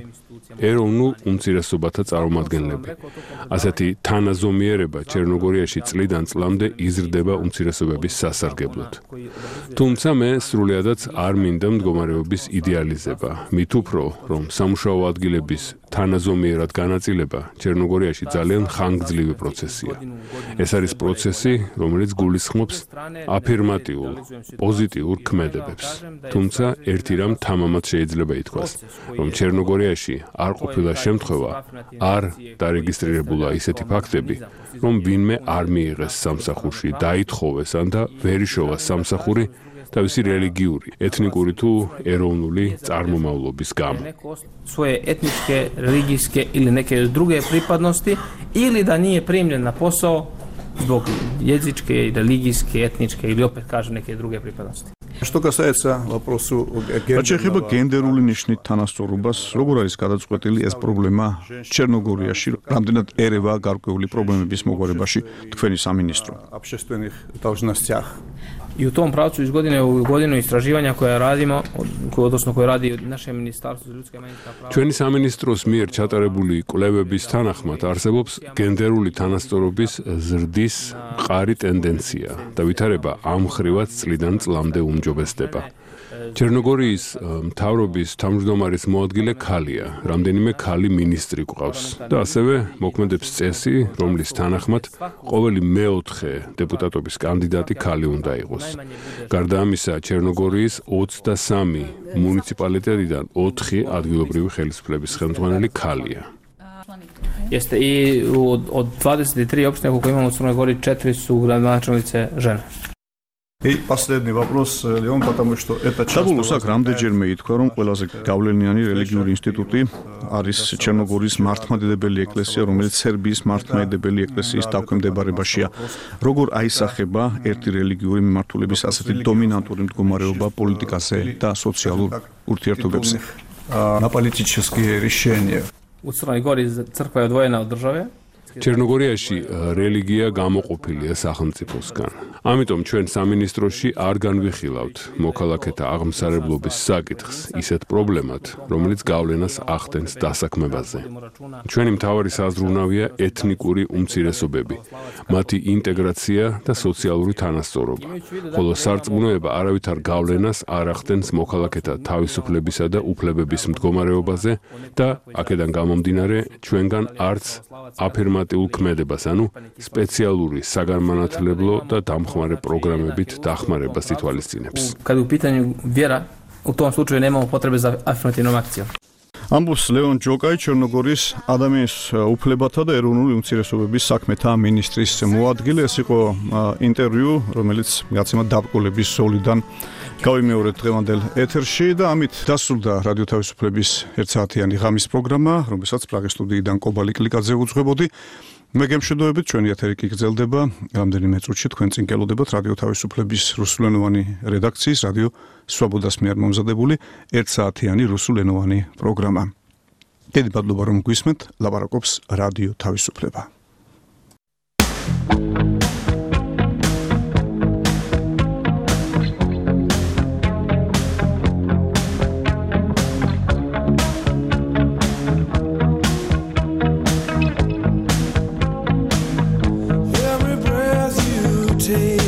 ეროვნულ უმცირესობათა წარმომადგენლები. ასეთი თანაზომიერება ჩერნოგორიაში წლიდან წლამდე იზრდება უმცირესობების სასარგებლოდ. თუმცა მე სრულიადაც არ მინდა მდგომარეობის იდეალიზება. მით უფრო, რომ სამუშაო ადგილების თანაზომიერად განაწილება ჩერნოგორიაში ძალიან ხანგრძლივი პროცესია. ეს არის პროცესი, რომელიც გულისხმობს აფირმატიულ, პოზიტიურ ქმედებებს. თუმცა ერთი რამ თამამად შეიძლება ითქვას, რომ ჩერნოგორიაში არ ყოფილა შემთხვევა, არ დარეგისტრირებულა ისეთი ფაქტები, რომ ვინმე არ მიიღეს სამსახურში, დაითხოვეს ან და ვერ იშოვა სამსახური თავისი რელიგიური, ეთნიკური თუ ეროვნული წარმომავლობის გამო. Svoje etničke, religijske ili neke druge pripadnosti ili da nije primljen na posao zbog jezičke, religijske, etničke ili opet kažem neke druge pripadnosti. Что касается вопросу გენდერული გენდერული ნიშნით თანასწორობას, როგორ არის გადაწყვეტილი ეს პრობლემა ჩერნოგორიაში, რამდენად ერევა გარკვეული პრობლემების მოგვარებაში თქვენი სამინისტრო? общественных должностях. I u tom pravcu iz godine u godinu istraživanja koje radimo, odnosno koje radi naše ministarstvo za ljudska i manjinska prava. ჩვენი სამინისტროს მიერ ჩატარებული კვლევების თანახმად არსებობს გენდერული თანასწორობის ზრდის მყარი ტენდენცია და ვითარება ამ ხრივაც წლიდან წლამდე უმჯობესდება. ჩერნოგორიის მთავრობის თავმჯდომარის მოადგილე ქალია, რამდენიმე ქალი მინისტრი გვყავს და ასევე მოქმედებს წესი, რომლის თანახმად ყოველი მეოთხე დეპუტატობის კანდიდატი ქალი უნდა იყოს. გარდა ამისა, ჩერნოგორიის ოცდასამი მუნიციპალიტეტიდან ოთხი ადგილობრივი ხელისუფლების ხელმძღვანელი ქალია. Jeste i od, od dvadeset tri opštine koliko imamo u Crnoj Gori, četiri su gradonačelnice žene. И последний вопрос, Леон, потому что это ჩაბულოს აქ რამდენჯერმე ითქვა, რომ ყველაზე გავლენიანი რელიგიური ინსტიტუტი არის ჩერნოგორიის მართლმადიდებელი ეკლესია, რომელიც სერბიის მართლმადიდებელი ეკლესიის დაქვემდებარებაშია. როგორ აისახება ერთი რელიგიური მიმართულების ასეთი დომინანტური მდგომარეობა პოლიტიკაზე და სოციალურ ურთიერთობებზე? На политические решения. U Crnoj Gori crkva je odvojena od države. ჩერნოგორიაში რელიგია გამოყოფილია სახელმწიფოსგან. ამიტომ ჩვენ სამინისტროში არ განვიხილავთ მოქალაქეთა აღმსარებლობის საკითხს ისეთ პრობლემად, რომელიც გავლენას ახდენს დასაქმებაზე. ჩვენი მთავარი საზრუნავია ეთნიკური უმცირესობები, მათი ინტეგრაცია და სოციალური თანასწორობა, ხოლო სარწმუნოება არავითარ გავლენას არ ახდენს მოქალაქეთა თავისუფლებისა და უფლებების მდგომარეობაზე და აქედან გამომდინარე ჩვენგან არც აფირმატიულ ქმედებას, ანუ სპეციალური საგანმანათლებლო და დამხმარე პროგრამებით დახმარებას ითვალისწინებს. Kad u pitanju vjera, u tom slučaju nemamo potrebe za afirmativnom akcijom. ამბობს ლეონ ჯოკაი, ჩერნოგორიის ადამიანის უფლებათა და ეროვნული უმცირესობების საქმეთა მინისტრის მოადგილე. ეს იყო ინტერვიუ, რომელიც გაცემა დაბრკოლების ზოლიდან გავიმეორეთ დღევანდელ ეთერში და ამით დასრულდა რადიო თავისუფლების ერთსაათიანი ღამის პროგრამა, რომელსაც პრაღის სტუდიიდან კობალი კლიკაძე უძღვებოდი. მე გემშვიდობებით, ჩვენი ეთერი კი გრძელდება. რამდენიმე წუთში თქვენ წინ გელოდებათ რადიო თავისუფლების რუსულენოვანი რედაქციის რადიო სვაბოდას მიერ მომზადებული ერთსაათიანი რუსულენოვანი პროგრამა. დიდი მადლობა რომ გვისმენთ, ლაპარაკობს რადიო თავისუფლება. Every breath you take